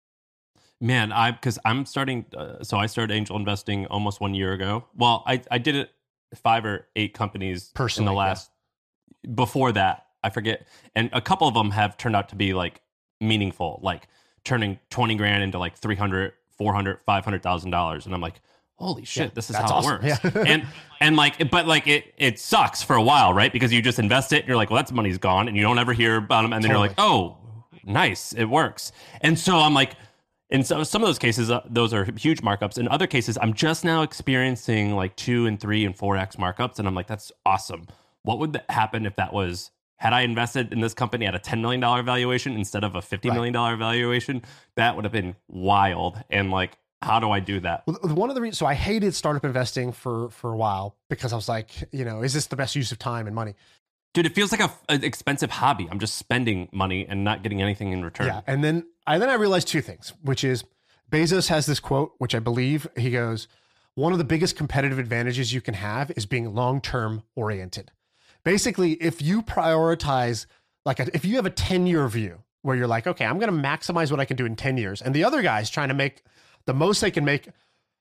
Speaker 1: Man, I because I'm starting. Uh, so I started angel investing almost one year ago. Well, I I did it five or eight companies
Speaker 2: Personally,
Speaker 1: in the last. Yeah. Before that, I forget, and a couple of them have turned out to be like meaningful, like turning twenty grand into like three hundred, four hundred, five hundred thousand dollars, and I'm like, holy shit,
Speaker 2: yeah,
Speaker 1: this is
Speaker 2: how
Speaker 1: awesome.
Speaker 2: it works.
Speaker 1: Yeah. and and like, but like it it sucks for a while, right? Because you just invest it, and you're like, well, that's money's gone, and you don't ever hear about them, and then
Speaker 2: totally.
Speaker 1: you're like, oh, nice, it works. And so I'm like, in so, some of those cases, uh, those are huge markups. In other cases, I'm just now experiencing like two and three and four x markups, and I'm like, that's awesome. What would that happen if that was? Had I invested in this company at a ten million dollars valuation instead of a fifty million dollars right. valuation, that would have been wild. And like, how do I do that?
Speaker 2: Well, one of the reasons, so I hated startup investing for for a while because I was like, you know, is this the best use of time and money?
Speaker 1: Dude, it feels like a, an expensive hobby. I'm just spending money and not getting anything in return.
Speaker 2: Yeah, and then I then I realized two things, which is Bezos has this quote, which I believe he goes, one of the biggest competitive advantages you can have is being long-term oriented. Basically, if you prioritize, like a, if you have a ten-year view where you're like, okay, I'm going to maximize what I can do in ten years, and the other guy's trying to make the most they can make,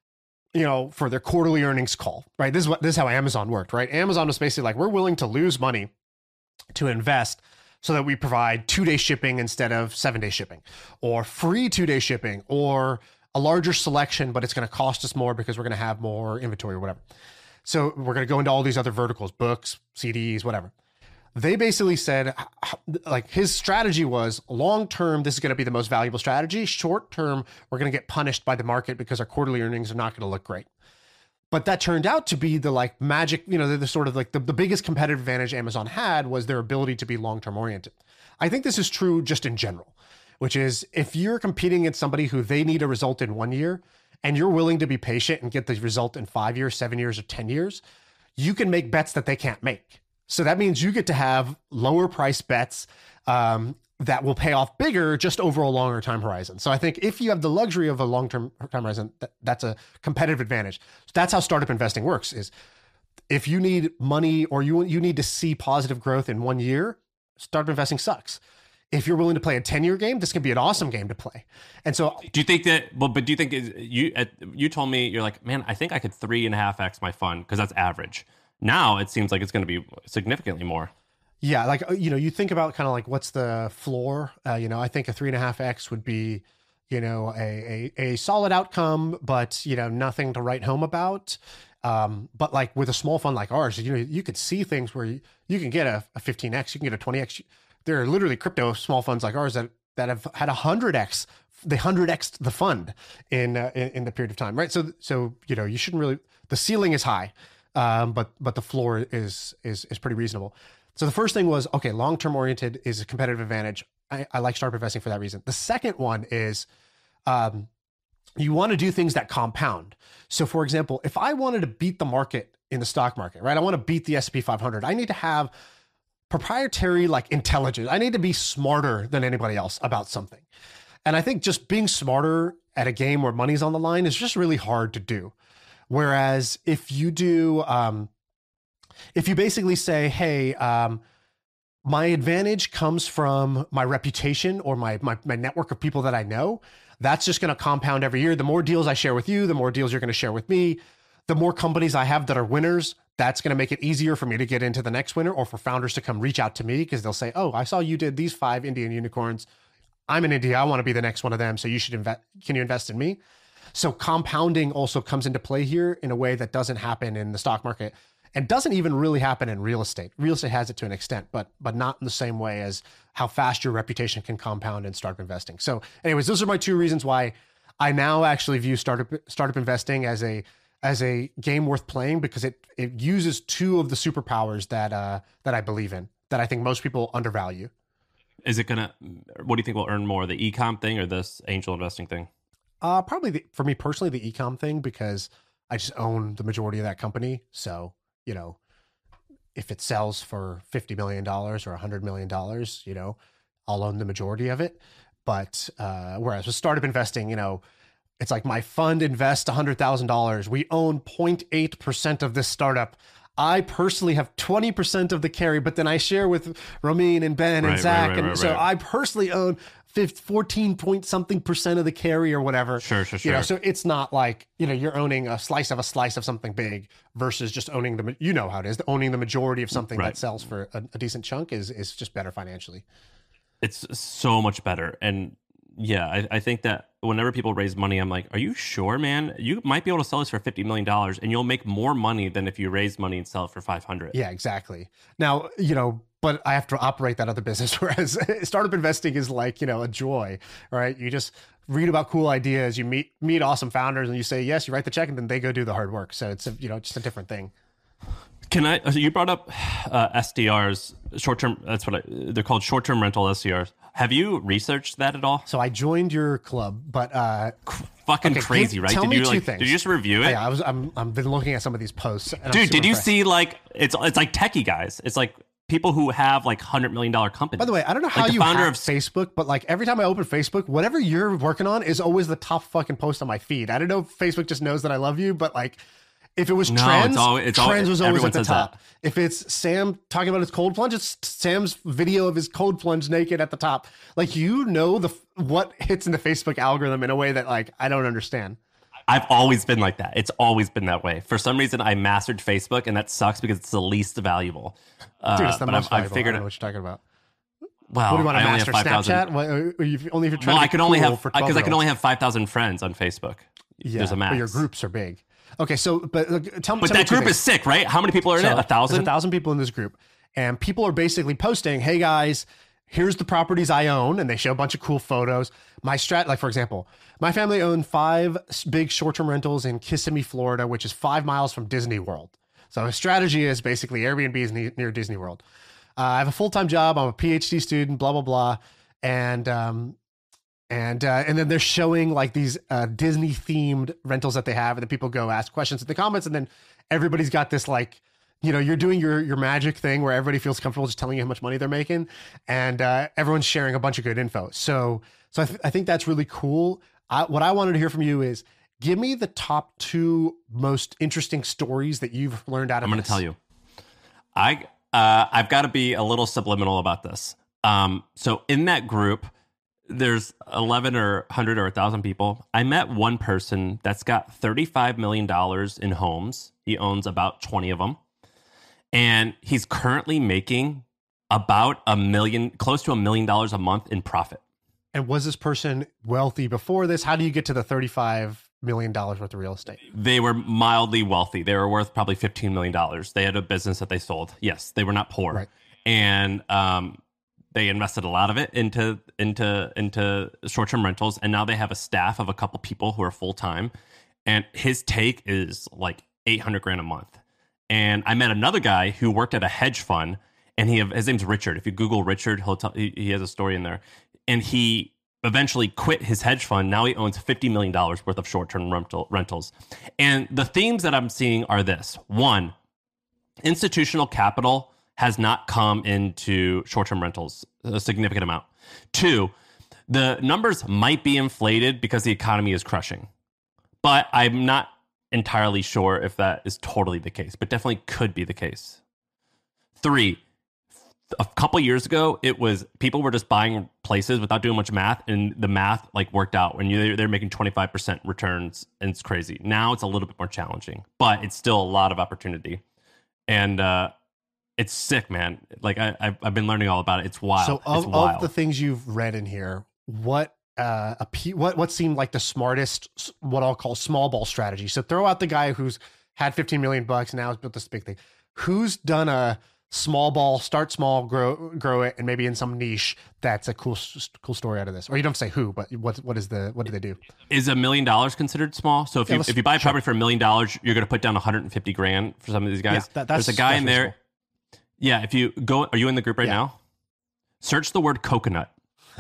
Speaker 2: you know, for their quarterly earnings call, right? This is what this is how Amazon worked, right? Amazon was basically like, we're willing to lose money to invest so that we provide two-day shipping instead of seven-day shipping, or free two-day shipping, or a larger selection, but it's going to cost us more because we're going to have more inventory or whatever. So we're going to go into all these other verticals, books, C Ds, whatever. They basically said, like, his strategy was long-term, this is going to be the most valuable strategy. Short-term, we're going to get punished by the market because our quarterly earnings are not going to look great. But that turned out to be the like magic, you know, the, the sort of like the, the biggest competitive advantage Amazon had was their ability to be long-term oriented. I think this is true just in general, which is if you're competing against somebody who they need a result in one year, and you're willing to be patient and get the result in five years, seven years, or ten years, you can make bets that they can't make. So that means you get to have lower price bets um, that will pay off bigger just over a longer time horizon. So I think if you have the luxury of a long-term time horizon, that, that's a competitive advantage. So that's how startup investing works is if you need money or you you need to see positive growth in one year, startup investing sucks. If you're willing to play a ten-year game, this can be an awesome game to play. And so,
Speaker 1: do you think that? Well, but do you think is, you? At, you told me you're like, man, I think I could three and a half x my fund because that's average. Now it seems like it's going to be significantly more.
Speaker 2: Yeah, like you know, you think about kind of like what's the floor? Uh, you know, I think a three and a half x would be, you know, a, a a solid outcome, but you know, nothing to write home about. Um, but like with a small fund like ours, you know, you could see things where you, you can get a, a fifteen x, you can get a twenty x. There are literally crypto small funds like ours that, that have had a hundred x, they hundred x the fund in, uh, in in the period of time, right? So so you know you shouldn't really. The ceiling is high, um, but but the floor is is is pretty reasonable. So the first thing was okay, long term oriented is a competitive advantage. I, I like startup investing for that reason. The second one is, um, you want to do things that compound. So for example, if I wanted to beat the market in the stock market, right? I want to beat the S and P five hundred. I need to have proprietary like intelligence. I need to be smarter than anybody else about something. And I think just being smarter at a game where money's on the line is just really hard to do. Whereas if you do, um, if you basically say, hey, um, my advantage comes from my reputation or my, my, my network of people that I know, that's just going to compound every year. The more deals I share with you, the more deals you're going to share with me. The more companies I have that are winners, that's going to make it easier for me to get into the next winner or for founders to come reach out to me because they'll say, oh, I saw you did these five Indian unicorns. I'm in India. I want to be the next one of them. So you should invest. Can you invest in me? So compounding also comes into play here in a way that doesn't happen in the stock market and doesn't even really happen in real estate. Real estate has it to an extent, but but not in the same way as how fast your reputation can compound in startup investing. So anyways, those are my two reasons why I now actually view startup startup investing as a as a game worth playing because it it uses two of the superpowers that uh, that I believe in, that I think most people undervalue.
Speaker 1: Is it gonna? What do you think will earn more, the e-com thing or this angel investing thing?
Speaker 2: Uh, probably the, for me personally, the e-com thing because I just own the majority of that company. So you know, if it sells for fifty million dollars or one hundred million dollars, you know, I'll own the majority of it. But uh, whereas with startup investing, you know, it's like my fund invests one hundred thousand dollars. We own zero point eight percent of this startup. I personally have twenty percent of the carry, but then I share with Ramin and Ben and
Speaker 1: right,
Speaker 2: Zach.
Speaker 1: Right, right,
Speaker 2: and
Speaker 1: right,
Speaker 2: so
Speaker 1: right.
Speaker 2: I personally own fourteen point something percent of the carry or whatever.
Speaker 1: Sure, sure, sure.
Speaker 2: You know, so it's not like, you know, you're owning a slice of a slice of something big versus just owning the, you know how it is, owning the majority of something
Speaker 1: right.
Speaker 2: that sells for a, a decent chunk is, is just better financially.
Speaker 1: It's so much better. And yeah, I, I think that whenever people raise money, I'm like, are you sure, man? You might be able to sell this for fifty million dollars and you'll make more money than if you raise money and sell it for five hundred.
Speaker 2: Yeah, exactly. Now, you know, but I have to operate that other business. Whereas startup investing is like, you know, a joy, right? You just read about cool ideas, you meet, meet awesome founders and you say, yes, you write the check and then they go do the hard work. So it's, a, you know, just a different thing.
Speaker 1: Can I, so you brought up uh, S D Rs, short-term, that's what I, they're called short-term rental S D Rs. Have you researched that at all?
Speaker 2: So I joined your club, but uh,
Speaker 1: fucking
Speaker 2: okay,
Speaker 1: crazy,
Speaker 2: give,
Speaker 1: right?
Speaker 2: Tell
Speaker 1: Did
Speaker 2: me
Speaker 1: you
Speaker 2: two
Speaker 1: like?
Speaker 2: things.
Speaker 1: Did you just review it?
Speaker 2: Yeah, I was. I'm. I've been looking at some of these posts. And I'm
Speaker 1: Dude,
Speaker 2: super
Speaker 1: did you
Speaker 2: impressed.
Speaker 1: see like it's it's like techie guys? It's like people who have like hundred million dollar companies.
Speaker 2: By the way, I don't know how
Speaker 1: like the
Speaker 2: you
Speaker 1: founder
Speaker 2: hack
Speaker 1: of
Speaker 2: Facebook, but like every time I open Facebook, whatever you're working on is always the top fucking post on my feed. I don't know if Facebook just knows that I love you, but like. If it was
Speaker 1: No,
Speaker 2: trends,
Speaker 1: it's always- it's
Speaker 2: trends
Speaker 1: always-
Speaker 2: was always
Speaker 1: everyone
Speaker 2: at the
Speaker 1: says
Speaker 2: top.
Speaker 1: that.
Speaker 2: If it's Sam talking about his cold plunge, it's Sam's video of his cold plunge naked at the top. Like, you know, the what hits in the Facebook algorithm in a way that like I don't understand.
Speaker 1: I've always been like that. It's always been that way. For some reason, I mastered Facebook, and that sucks because it's the least valuable. Uh,
Speaker 2: Dude, it's the
Speaker 1: but
Speaker 2: most
Speaker 1: I've, I've
Speaker 2: valuable.
Speaker 1: figured
Speaker 2: I don't
Speaker 1: it.
Speaker 2: know what you're talking about.
Speaker 1: Well,
Speaker 2: What do you want to
Speaker 1: I only
Speaker 2: master?
Speaker 1: have five thousand.
Speaker 2: Snapchat? What, or you, only if you're trying
Speaker 1: Well,
Speaker 2: to
Speaker 1: I
Speaker 2: be
Speaker 1: can only
Speaker 2: cool
Speaker 1: have
Speaker 2: for
Speaker 1: because I can
Speaker 2: twelve-year-olds.
Speaker 1: only have five thousand friends on Facebook.
Speaker 2: Yeah,
Speaker 1: There's a max.
Speaker 2: but your groups are big. Okay, so but uh, tell me.
Speaker 1: But
Speaker 2: tell me
Speaker 1: that
Speaker 2: two
Speaker 1: group
Speaker 2: things.
Speaker 1: is sick, right? How many people are in
Speaker 2: So,
Speaker 1: it? A
Speaker 2: There's a
Speaker 1: thousand?
Speaker 2: thousand people in this group, and people are basically posting, "Hey guys, here's the properties I own," and they show a bunch of cool photos. My strat, like for example, my family owned five s- big short-term rentals in Kissimmee, Florida, which is five miles from Disney World. So the strategy is basically Airbnb is ne- near Disney World. Uh, I have a full-time job. I'm a PhD student. Blah blah blah, and um, and uh, and then they're showing like these uh, Disney themed rentals that they have, and then people go ask questions in the comments, and then everybody's got this like You know, you're doing your your magic thing where everybody feels comfortable just telling you how much money they're making, and uh, everyone's sharing a bunch of good info. So, so I, th- I think that's really cool. I, what I wanted to hear from you is, give me the top two most interesting stories that you've learned out of.
Speaker 1: I'm going to
Speaker 2: this.
Speaker 1: tell you. I uh, I've got to be a little subliminal about this. Um, so in that group, there's eleven or one hundred or one thousand people. I met one person that's got thirty-five million dollars in homes. He owns about twenty of them. And he's currently making about a million, close to a million dollars a month in profit.
Speaker 2: And was this person wealthy before this? How do you get to the thirty-five million dollars worth of real estate?
Speaker 1: They were mildly wealthy. They were worth probably fifteen million dollars. They had a business that they sold. Yes, they were not poor.
Speaker 2: Right.
Speaker 1: And um, they invested a lot of it into into into short-term rentals. And now they have a staff of a couple people who are full-time. And his take is like eight hundred grand a month. And I met another guy who worked at a hedge fund, and he his name's Richard. If you Google Richard, he'll tell, he, he has a story in there. And he eventually quit his hedge fund. Now he owns fifty million dollars worth of short-term rental, rentals. And the themes that I'm seeing are this. One, institutional capital has not come into short-term rentals a significant amount. Two, the numbers might be inflated because the economy is crushing. But I'm not entirely sure if that is totally the case, but definitely could be the case. Three, a couple years ago, it was people were just buying places without doing much math, and the math like worked out. When you they're making twenty-five percent returns, and it's crazy. Now it's a little bit more challenging, but it's still a lot of opportunity, and uh, it's sick, man. Like I, I've, I've been learning all about it. It's wild.
Speaker 2: So of,
Speaker 1: it's wild.
Speaker 2: of the things you've read in here, what uh, a P, what what seemed like the smartest, what I'll call small ball strategy? So throw out the guy who's had fifteen million bucks and now has built this big thing. Who's done a small ball, start small, grow grow it, and maybe in some niche that's a cool cool story out of this? Or you don't have to say who, but what what is the what do they do?
Speaker 1: Is a million dollars considered small? So if
Speaker 2: Yeah,
Speaker 1: you
Speaker 2: let's-
Speaker 1: if you buy a
Speaker 2: sure.
Speaker 1: property for a million dollars, you're going to put down one hundred fifty grand for some of these guys.
Speaker 2: Yeah, that- that's-
Speaker 1: There's a guy
Speaker 2: that's
Speaker 1: in there.
Speaker 2: reasonable.
Speaker 1: Yeah, if you go, are you in the group right
Speaker 2: Yeah.
Speaker 1: now? Search the word coconut.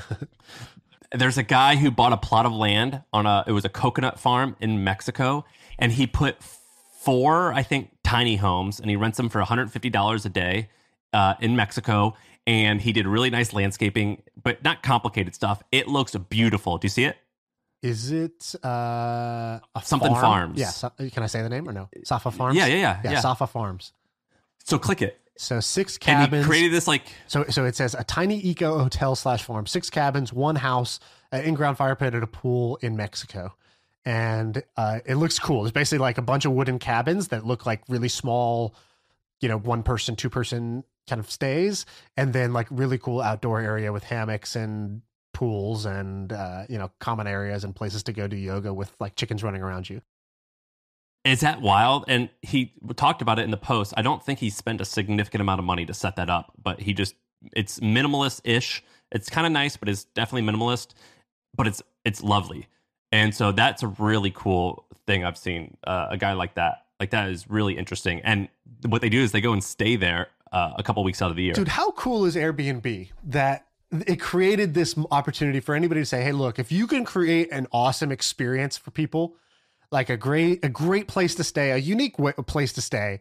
Speaker 1: There's a guy who bought a plot of land on a, it was a coconut farm in Mexico, and he put four, I think, tiny homes, and he rents them for one hundred fifty dollars a day uh, in Mexico. And he did really nice landscaping, but not complicated stuff. It looks beautiful. Do you see it?
Speaker 2: Is it uh, a
Speaker 1: Something
Speaker 2: farm?
Speaker 1: Farms.
Speaker 2: Yeah. So, can I say the name or no? Safa Farms.
Speaker 1: Yeah, yeah, yeah,
Speaker 2: yeah.
Speaker 1: yeah.
Speaker 2: Safa Farms.
Speaker 1: So click it.
Speaker 2: So six
Speaker 1: And he
Speaker 2: cabins.
Speaker 1: created this like,
Speaker 2: So, so it says a tiny eco hotel slash farm, six cabins, one house, an in-ground fire pit, and a pool in Mexico. And uh, it looks cool. It's basically like a bunch of wooden cabins that look like really small, you know, one person, two person kind of stays, and then like really cool outdoor area with hammocks and pools and uh, you know, common areas and places to go do yoga with like chickens running around you.
Speaker 1: is that wild? And he talked about it in the post. I don't think he spent a significant amount of money to set that up, but he just, it's minimalist-ish. It's kind of nice, but it's definitely minimalist, but it's it's lovely. And so that's a really cool thing I've seen, uh, a guy like that. Like that is really interesting. And what they do is they go and stay there uh, a couple weeks out of the year.
Speaker 2: Dude, how cool is Airbnb that it created this opportunity for anybody to say, hey, look, if you can create an awesome experience for people, like a great a great place to stay, a unique way, place to stay,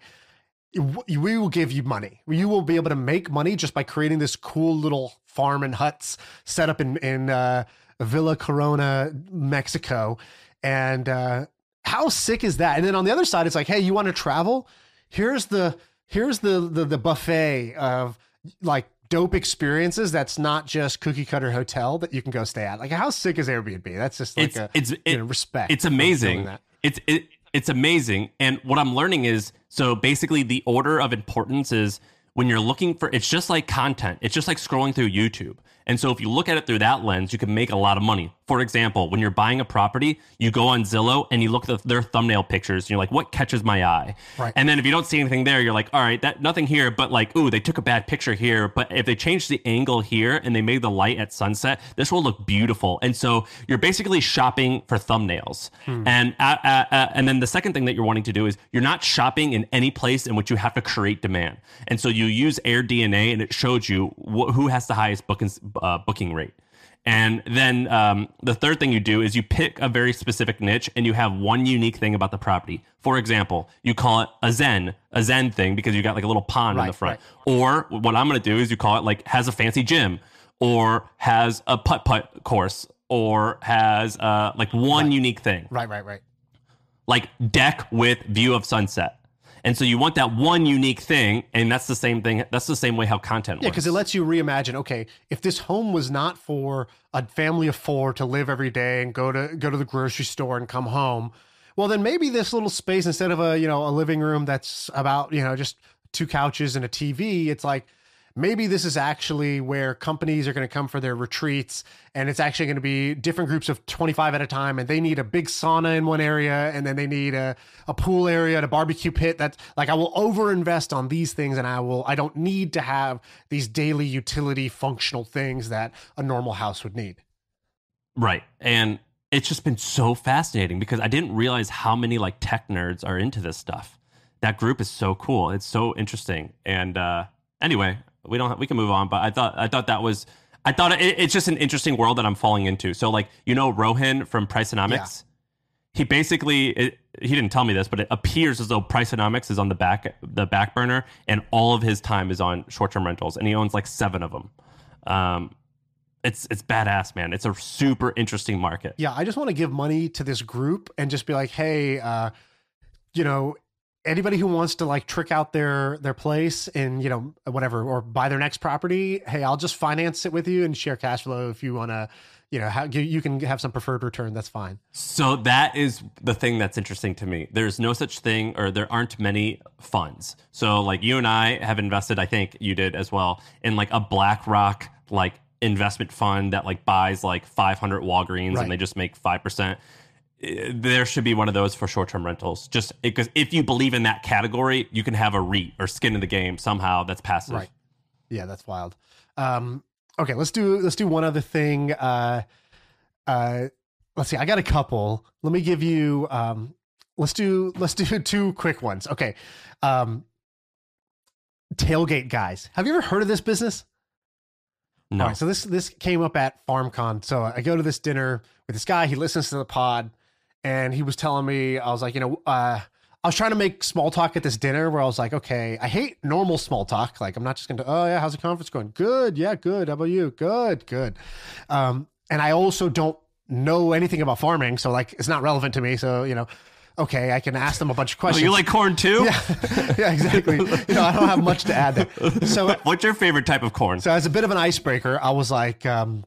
Speaker 2: we will give you money. You will be able to make money just by creating this cool little farm and huts set up in, in uh, Villa Corona, Mexico. And uh, how sick is that? And then on the other side, it's like, hey, you want to travel? Here's the here's the the, the buffet of like dope experiences that's not just cookie cutter hotel that you can go stay at. Like, how sick is Airbnb? That's just like
Speaker 1: it's
Speaker 2: a
Speaker 1: it's
Speaker 2: you
Speaker 1: it,
Speaker 2: know, respect.
Speaker 1: It's
Speaker 2: for doing
Speaker 1: amazing.
Speaker 2: that.
Speaker 1: It's it, it's amazing. And what I'm learning is, so basically the order of importance is when you're looking for, it's just like content. It's just like scrolling through YouTube. And so if you look at it through that lens, you can make a lot of money. For example, when you're buying a property, you go on Zillow and you look at their thumbnail pictures and you're like, what catches my eye?
Speaker 2: Right.
Speaker 1: And then if you don't see anything there, you're like, all right, that nothing here, but like, ooh, they took a bad picture here. But if they changed the angle here and they made the light at sunset, this will look beautiful. And so you're basically shopping for thumbnails.
Speaker 2: Hmm.
Speaker 1: And uh, uh, uh, and then the second thing that you're wanting to do is you're not shopping in any place in which you have to create demand. And so you use AirDNA and it shows you wh- who has the highest booking uh, booking rate. And then um, the third thing you do is you pick a very specific niche and you have one unique thing about the property. For example, you call it a zen, a zen thing because you got like a little pond
Speaker 2: Right,
Speaker 1: in the front.
Speaker 2: right.
Speaker 1: Or what I'm going to do is you call it like has a fancy gym or has a putt-putt course or has uh, like one
Speaker 2: Right.
Speaker 1: unique thing.
Speaker 2: Right, right, right.
Speaker 1: Like deck with view of sunset. And so you want that one unique thing, and that's the same thing. That's the same way how content
Speaker 2: Yeah,
Speaker 1: works.
Speaker 2: because it lets you reimagine. Okay, if this home was not for a family of four to live every day and go to go to the grocery store and come home, well, then maybe this little space, instead of a you know a living room that's about you know just two couches and a T V, it's like maybe this is actually where companies are going to come for their retreats, and it's actually going to be different groups of twenty-five at a time, and they need a big sauna in one area, and then they need a, a pool area and a barbecue pit. That's like, I will overinvest on these things, and I will, I don't need to have these daily utility functional things that a normal house would need.
Speaker 1: Right. And it's just been so fascinating because I didn't realize how many like tech nerds are into this stuff. That group is so cool. It's so interesting. And uh, anyway, we don't, we can move on, but I thought, I thought that was, I thought it, it's just an interesting world that I'm falling into. So like, you know, Rohan from Priceonomics, he basically, it, he didn't tell me this, but it appears as though Priceonomics is on the back, the back burner, and all of his time is on short-term rentals, and he owns like seven of them. Um, It's it's badass, man. It's a super interesting market.
Speaker 2: Yeah, I just want to give money to this group and just be like, hey, uh, you know, anybody who wants to like trick out their their place and you know whatever, or buy their next property, hey, I'll just finance it with you and share cash flow if you want to, you know, how, you, you can have some preferred return. That's fine.
Speaker 1: So that is the thing that's interesting to me. There's no such thing, or there aren't many funds. So like you and I have invested, I think you did as well, in like a BlackRock like investment fund that like buys like five hundred Walgreens
Speaker 2: Right.
Speaker 1: and they just make five percent. There should be one of those for short-term rentals. Just because if you believe in that category, you can have a REIT or skin in the game somehow that's passive.
Speaker 2: Right. Yeah, that's wild. Um, okay, let's do let's do one other thing. Uh, uh, let's see. I got a couple. Let me give you. Um, let's do let's do two quick ones. Okay. Um, tailgate guys. Have you ever heard of this business?
Speaker 1: No.
Speaker 2: All right, so this this came up at FarmCon. So I go to this dinner with this guy. He listens to the pod, and he was telling me, I was like, you know, uh, I was trying to make small talk at this dinner where I was like, okay, I hate normal small talk. Like, I'm not just going to, oh yeah, how's the conference going? Good, yeah, good. How about you? Good, good. Um, and I also don't know anything about farming, so like, it's not relevant to me. So you know, okay, I can ask them a bunch of
Speaker 1: Oh,
Speaker 2: questions.
Speaker 1: you like corn too?
Speaker 2: Yeah, yeah, exactly. You know, I don't have much to add there. So
Speaker 1: What's your favorite type of corn?
Speaker 2: So as a bit of an icebreaker, I was like, um,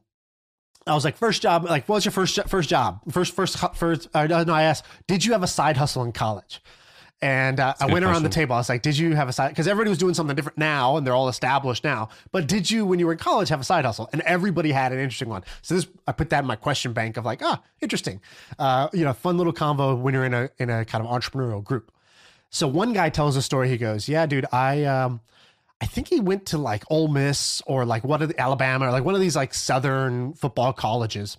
Speaker 2: I was like, first job, like, what's your first jo- first job? First, first, first. Uh, no, I asked, did you have a side hustle in college? And uh, I
Speaker 1: good
Speaker 2: went around the
Speaker 1: question.
Speaker 2: table. I was like, did you have a side? Because everybody was doing something different now, and they're all established now. But did you, when you were in college, have a side hustle? And everybody had an interesting one. So this, I put that in my question bank of like, ah, interesting. Uh, you know, fun little convo when you're in a in a kind of entrepreneurial group. So one guy tells a story. He goes, yeah, dude, I um, I think he went to like Ole Miss or like one of the Alabama or like one of these like Southern football colleges.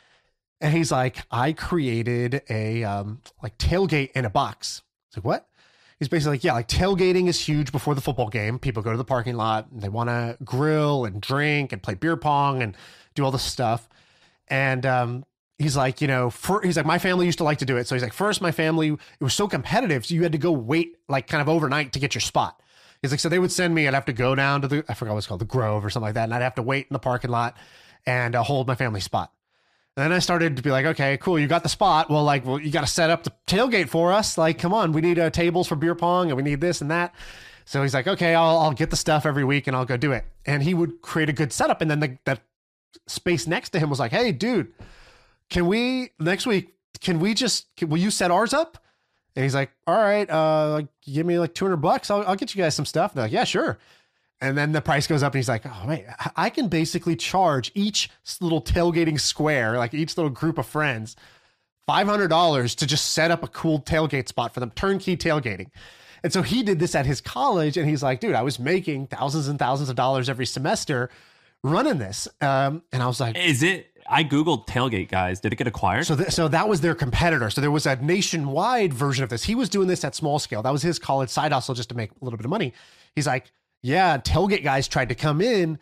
Speaker 2: And he's like, I created a um, like tailgate in a box. It's like, what? He's basically like, yeah, like tailgating is huge before the football game. People go to the parking lot and they want to grill and drink and play beer pong and do all this stuff. And um, he's like, you know, for, he's like, my family used to like to do it. So he's like, first, my family, it was so competitive. So you had to go wait like kind of overnight to get your spot. He's like, so they would send me, I'd have to go down to the, I forgot what it's called, the Grove or something like that. And I'd have to wait in the parking lot and uh, hold my family spot. And then I started to be like, okay, cool. You got the spot. Well, like, well, you got to set up the tailgate for us. Like, come on, we need uh, tables for beer pong and we need this and that. So he's like, okay, I'll, I'll get the stuff every week and I'll go do it. And he would create a good setup. And then the, that space next to him was like, hey, dude, can we next week, can we just, can, will you set ours up? And he's like, all right, uh, like, give me like two hundred bucks. I'll, I'll get you guys some stuff. And they're like, yeah, sure. And then the price goes up and he's like, oh, wait, I can basically charge each little tailgating square, like each little group of friends, five hundred dollars to just set up a cool tailgate spot for them, turnkey tailgating. And so he did this at his college and he's like, dude, I was making thousands and thousands of dollars every semester running this. Um, and I was like,
Speaker 1: Is it? I Googled tailgate guys. Did it get acquired?
Speaker 2: so, th- so that was their competitor. So there was a nationwide version of this. He was doing this at small scale. That was his college side hustle just to make a little bit of money. He's like, yeah, tailgate guys tried to come in,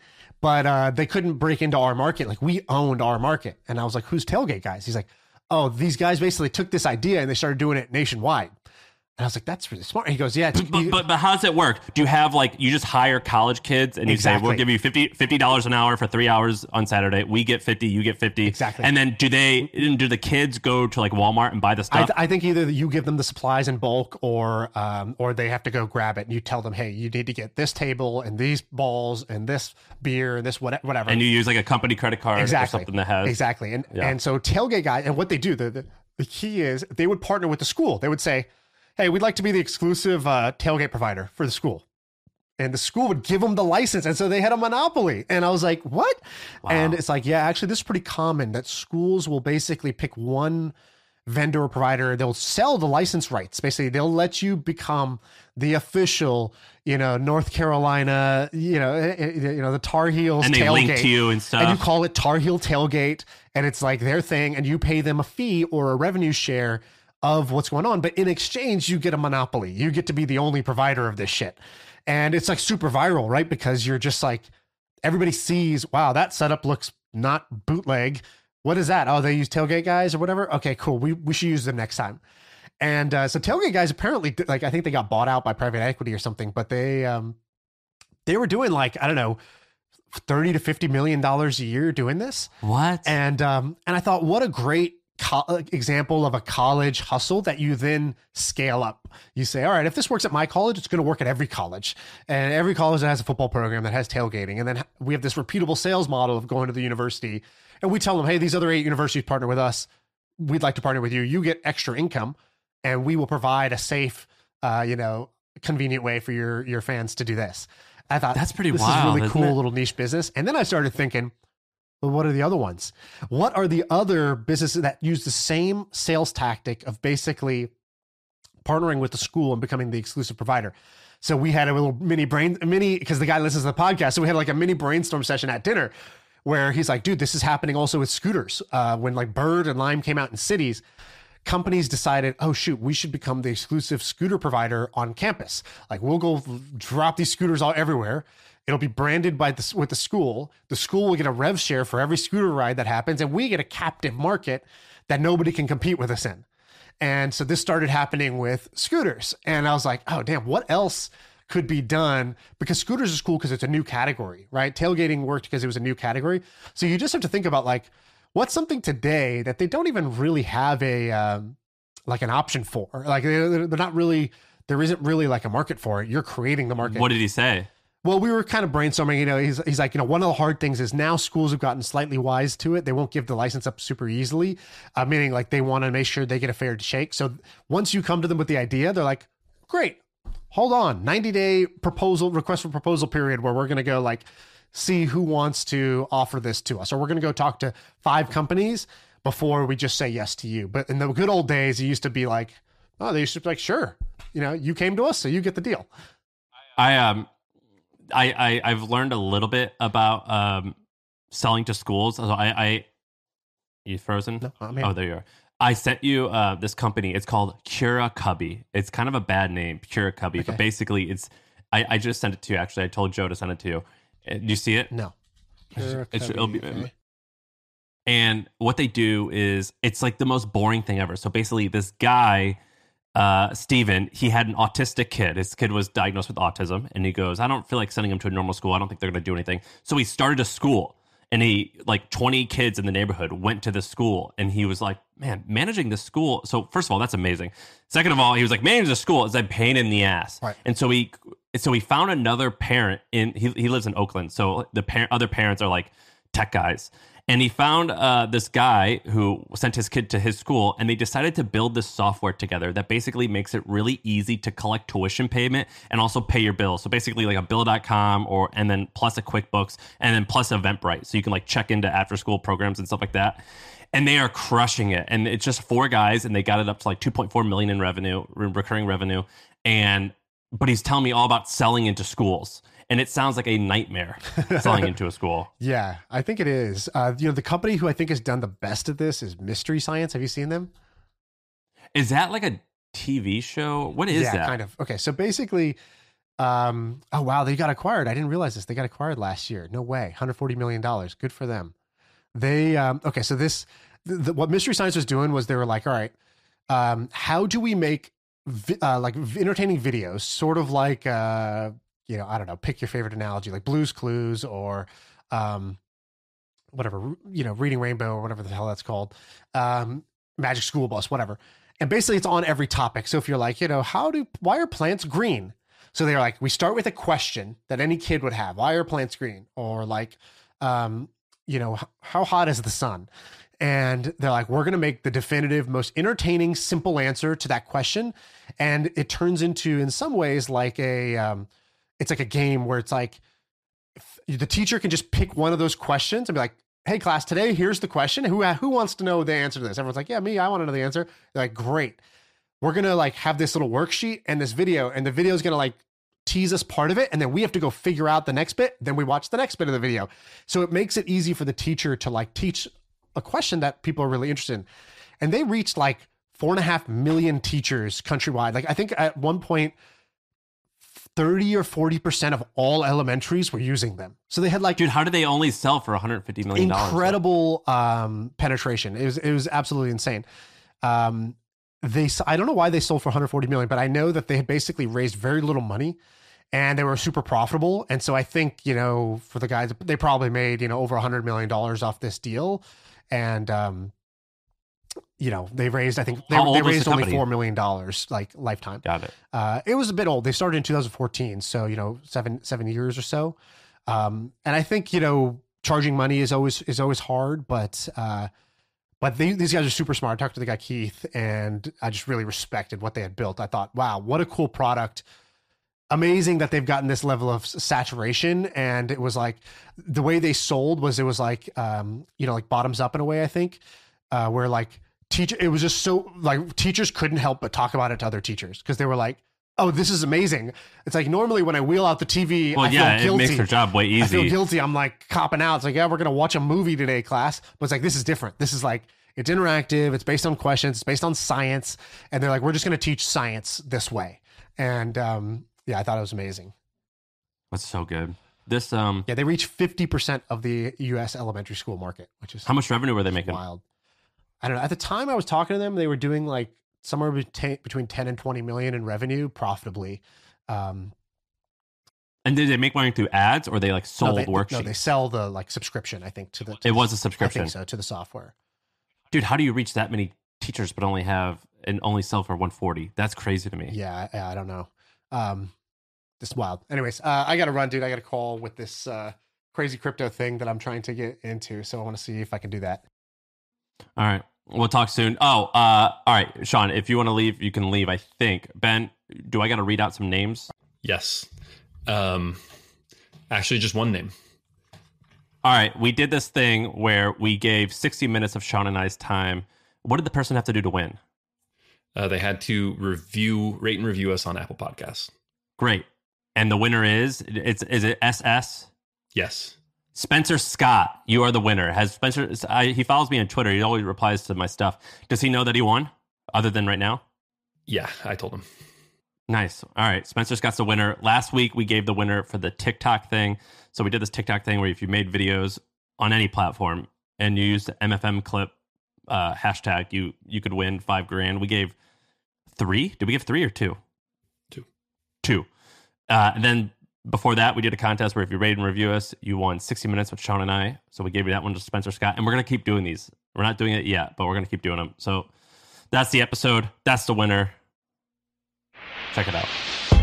Speaker 2: but uh, they couldn't break into our market. Like we owned our market. And I was like, who's Tailgate Guys? He's like, oh, these guys basically took this idea and they started doing it nationwide. And I was like, that's really smart. He goes, yeah.
Speaker 1: But, but, but, but how does it work? Do you have like, you just hire college kids and you
Speaker 2: Exactly.
Speaker 1: say, we'll give you fifty dollars an hour for three hours on Saturday. We get fifty, you get fifty.
Speaker 2: Exactly.
Speaker 1: And then do they, do the kids go to like Walmart and buy the
Speaker 2: I,
Speaker 1: stuff?
Speaker 2: th- I think either you give them the supplies in bulk or um, or they have to go grab it and you tell them, hey, you need to get this table and these balls and this beer and this what- whatever.
Speaker 1: and you use like a company credit card
Speaker 2: exactly.
Speaker 1: or something that has.
Speaker 2: Exactly. And,
Speaker 1: Yeah.
Speaker 2: and so Tailgate Guys, and what they do, the, the, the key is they would partner with the school. They would say, hey, we'd like to be the exclusive uh, tailgate provider for the school. And the school would give them the license. And so they had a monopoly. And I was like, what?
Speaker 1: Wow.
Speaker 2: And it's like, yeah, actually, this is pretty common that schools will basically pick one vendor or provider. They'll sell the license rights. Basically, they'll let you become the official, you know, North Carolina, you know, eh, eh, you know, the Tar Heels
Speaker 1: And they
Speaker 2: tailgate.
Speaker 1: link to you and stuff.
Speaker 2: And you call it Tar Heel Tailgate. And it's like their thing. And you pay them a fee or a revenue share of what's going on. But in exchange, you get a monopoly. You get to be the only provider of this shit. And it's like super viral, right? Because you're just like, everybody sees, wow, that setup looks not bootleg. What is that? Oh, they use Tailgate Guys or whatever? Okay, cool. We, we should use them next time. And uh, so Tailgate Guys apparently, like, I think they got bought out by private equity or something, but they, um, they were doing like, I don't know, thirty to fifty million dollars a year doing this.
Speaker 1: What?
Speaker 2: And, um, and I thought, what a great Co- example of a college hustle that you then scale up. You say, all right, if this works at my college, it's going to work at every college, and every college that has a football program that has tailgating. And then we have this repeatable sales model of going to the university and we tell them, hey, these other eight universities partner with us. We'd like to partner with you. You get extra income and we will provide a safe, uh, you know, convenient way for your, your fans to do this. I thought
Speaker 1: That's pretty
Speaker 2: this
Speaker 1: wild,
Speaker 2: is really
Speaker 1: isn't
Speaker 2: cool
Speaker 1: it?
Speaker 2: little niche business. And then I started thinking, well, what are the other ones? What are the other businesses that use the same sales tactic of basically partnering with the school and becoming the exclusive provider? So we had a little mini brain, a mini, because the guy listens to the podcast. So we had like a mini brainstorm session at dinner where he's like, dude, this is happening also with scooters. Uh, when like Bird and Lime came out in cities, companies decided, oh shoot, we should become the exclusive scooter provider on campus. Like we'll go drop these scooters all everywhere. It'll be branded by the, with the school. The school will get a rev share for every scooter ride that happens, and we get a captive market that nobody can compete with us in. And so this started happening with scooters. And I was like, oh, damn, what else could be done? Because scooters is cool because it's a new category, right? Tailgating worked because it was a new category. So you just have to think about like, what's something today that they don't even really have a, um, like an option for? Like they're, they're not really, there isn't really like a market for it. You're creating the market.
Speaker 1: What did he say?
Speaker 2: Well, we were kind of brainstorming, you know, he's, he's like, you know, one of the hard things is now schools have gotten slightly wise to it. They won't give the license up super easily, uh, meaning like they want to make sure they get a fair shake. So once you come to them with the idea, they're like, great, hold on, ninety day proposal, request for proposal period where we're going to go like, see who wants to offer this to us. Or we're going to go talk to five companies before we just say yes to you. But in the good old days, it used to be like, oh, they used to be like, sure, you know, you came to us, so you get the deal.
Speaker 1: I, um, I, I I've learned a little bit about um, selling to schools. So I, I you frozen?
Speaker 2: No, I'm here.
Speaker 1: Oh, there you are. I sent you uh, this company. It's called Cura Cubby. It's kind of a bad name, Cura Cubby,
Speaker 2: Okay.
Speaker 1: but basically, it's. I, I just sent it to you. Actually, I told Joe to send it to you. Uh, Do you see it?
Speaker 2: No.
Speaker 1: It's- it'll be-
Speaker 2: Okay.
Speaker 1: And what they do is, it's like the most boring thing ever. So basically, this guy, uh, Steven, he had an autistic kid. His kid was diagnosed with autism, and he goes, I don't feel like sending him to a normal school. I don't think they're going to do anything. So he started a school, and he, like twenty kids in the neighborhood went to the school, and he was like, man, managing this school. So first of all, that's amazing. Second of all, he was like, managing the school is a pain in the ass.
Speaker 2: Right.
Speaker 1: And so he, so he found another parent in, he, he lives in Oakland. So the parent, other parents are like tech guys. And he found uh, this guy who sent his kid to his school, and they decided to build this software together that basically makes it really easy to collect tuition payment and also pay your bills. So basically like a bill dot com or, and then plus a QuickBooks and then plus Eventbrite. So you can like check into after school programs and stuff like that. And they are crushing it. And it's just four guys, and they got it up to like two point four million in revenue, re- recurring revenue. And, but he's telling me all about selling into schools. And it sounds like a nightmare selling into a school.
Speaker 2: Yeah, I think it is. Uh, you know, the company who I think has done the best at this is Mystery Science. Have you seen them?
Speaker 1: Is that like a T V show? What is
Speaker 2: yeah,
Speaker 1: that?
Speaker 2: kind of. Okay, so basically, Um, oh wow, they got acquired. I didn't realize this. They got acquired last year. No way. one hundred forty million dollars. Good for them. They um, okay. So this, the, the, what Mystery Science was doing was they were like, all right, um, how do we make vi- uh, like entertaining videos, sort of like uh, you know, I don't know, pick your favorite analogy, like Blue's Clues or um, whatever, you know, Reading Rainbow or whatever the hell that's called, um, Magic School Bus, whatever. And basically, it's on every topic. So if you're like, you know, how do why are plants green? So they're like, we start with a question that any kid would have. Why are plants green? Or like, um, you know, how hot is the sun? And they're like, we're going to make the definitive, most entertaining, simple answer to that question. And it turns into, in some ways, like a, um, it's like a game where it's like, the teacher can just pick one of those questions and be like, hey class, today, here's the question. Who, who wants to know the answer to this? Everyone's like, yeah, me, I want to know the answer. They're like, great. We're going to like have this little worksheet and this video, and the video is going to like tease us part of it. And then we have to go figure out the next bit. Then we watch the next bit of the video. So it makes it easy for the teacher to like teach a question that people are really interested in. And they reached like four and a half million teachers countrywide. Like I think at one point, thirty or forty percent of all elementaries were using them. So they had like,
Speaker 1: dude, how did they only sell for one hundred fifty million dollars?
Speaker 2: Incredible um, penetration. It was, it was absolutely insane. Um, they, I don't know why they sold for one hundred forty million, but I know that they had basically raised very little money and they were super profitable. And so I think, you know, for the guys, they probably made, you know, over a hundred million dollars off this deal. And, um, you know, they raised, I think they, they raised the only four million dollars like lifetime.
Speaker 1: Got it.
Speaker 2: Uh, it was a bit old. They started in two thousand fourteen. So, you know, seven, seven years or so. Um, and I think, you know, charging money is always, is always hard, but, uh, but they, these guys are super smart. I talked to the guy, Keith, and I just really respected what they had built. I thought, wow, what a cool product. Amazing that they've gotten this level of saturation. And it was like, the way they sold was, it was like, um, you know, like bottoms up in a way, I think, uh, where like teacher, it was just so like teachers couldn't help but talk about it to other teachers. Cause they were like, oh, this is amazing. It's like, normally when I wheel out the T V,
Speaker 1: well,
Speaker 2: I
Speaker 1: yeah,
Speaker 2: feel guilty.
Speaker 1: It makes their job way easy.
Speaker 2: I feel guilty. I'm like copping out. It's like, yeah, we're going to watch a movie today, class. But it's like, this is different. This is like, it's interactive. It's based on questions. It's based on science. And they're like, we're just going to teach science this way. And, um, yeah, I thought it was amazing.
Speaker 1: That's so good. This, um,
Speaker 2: yeah, they reach fifty percent of the U S elementary school market, which is
Speaker 1: how much revenue were they making?
Speaker 2: Wild. I don't know. At the time I was talking to them, they were doing like somewhere between between ten and twenty million in revenue profitably. Um,
Speaker 1: and did they make money through ads, or they like sold
Speaker 2: no, they,
Speaker 1: worksheets?
Speaker 2: No, they sell the like subscription. I think to the. To
Speaker 1: it
Speaker 2: the,
Speaker 1: was a subscription.
Speaker 2: I think so, to the software.
Speaker 1: Dude, how do you reach that many teachers but only have and only sell for one forty? That's crazy to me.
Speaker 2: Yeah, I, I don't know. Um, Just wild. Anyways, uh, I got to run, dude. I got a call with this uh, crazy crypto thing that I'm trying to get into. So I want to see if I can do that.
Speaker 1: All right. We'll talk soon. Oh, uh, all right, Sean, if you want to leave, you can leave, I think. Ben, do I got to read out some names?
Speaker 3: Yes. Um, actually, just one name.
Speaker 1: All right. We did this thing where we gave sixty minutes of Sean and I's time. What did the person have to do to win?
Speaker 3: Uh, they had to review, rate and review us on Apple Podcasts.
Speaker 1: Great. And the winner is, it's is it S S?
Speaker 3: Yes.
Speaker 1: Spencer Scott, you are the winner. Has Spencer, I, he follows me on Twitter. He always replies to my stuff. Does he know that he won, other than right now?
Speaker 3: Yeah, I told him.
Speaker 1: Nice. All right. Spencer Scott's the winner. Last week, we gave the winner for the TikTok thing. So we did this TikTok thing where if you made videos on any platform and you used the M F M clip uh, hashtag, you you could win five grand. We gave three. Did we give three or two?
Speaker 3: Two.
Speaker 1: Two. Uh, and then before that, we did a contest where if you rate and review us, you won sixty minutes with Sean and I. So we gave you that one to Spencer Scott. And we're going to keep doing these. We're not doing it yet, but we're going to keep doing them. So that's the episode. That's the winner. Check it out.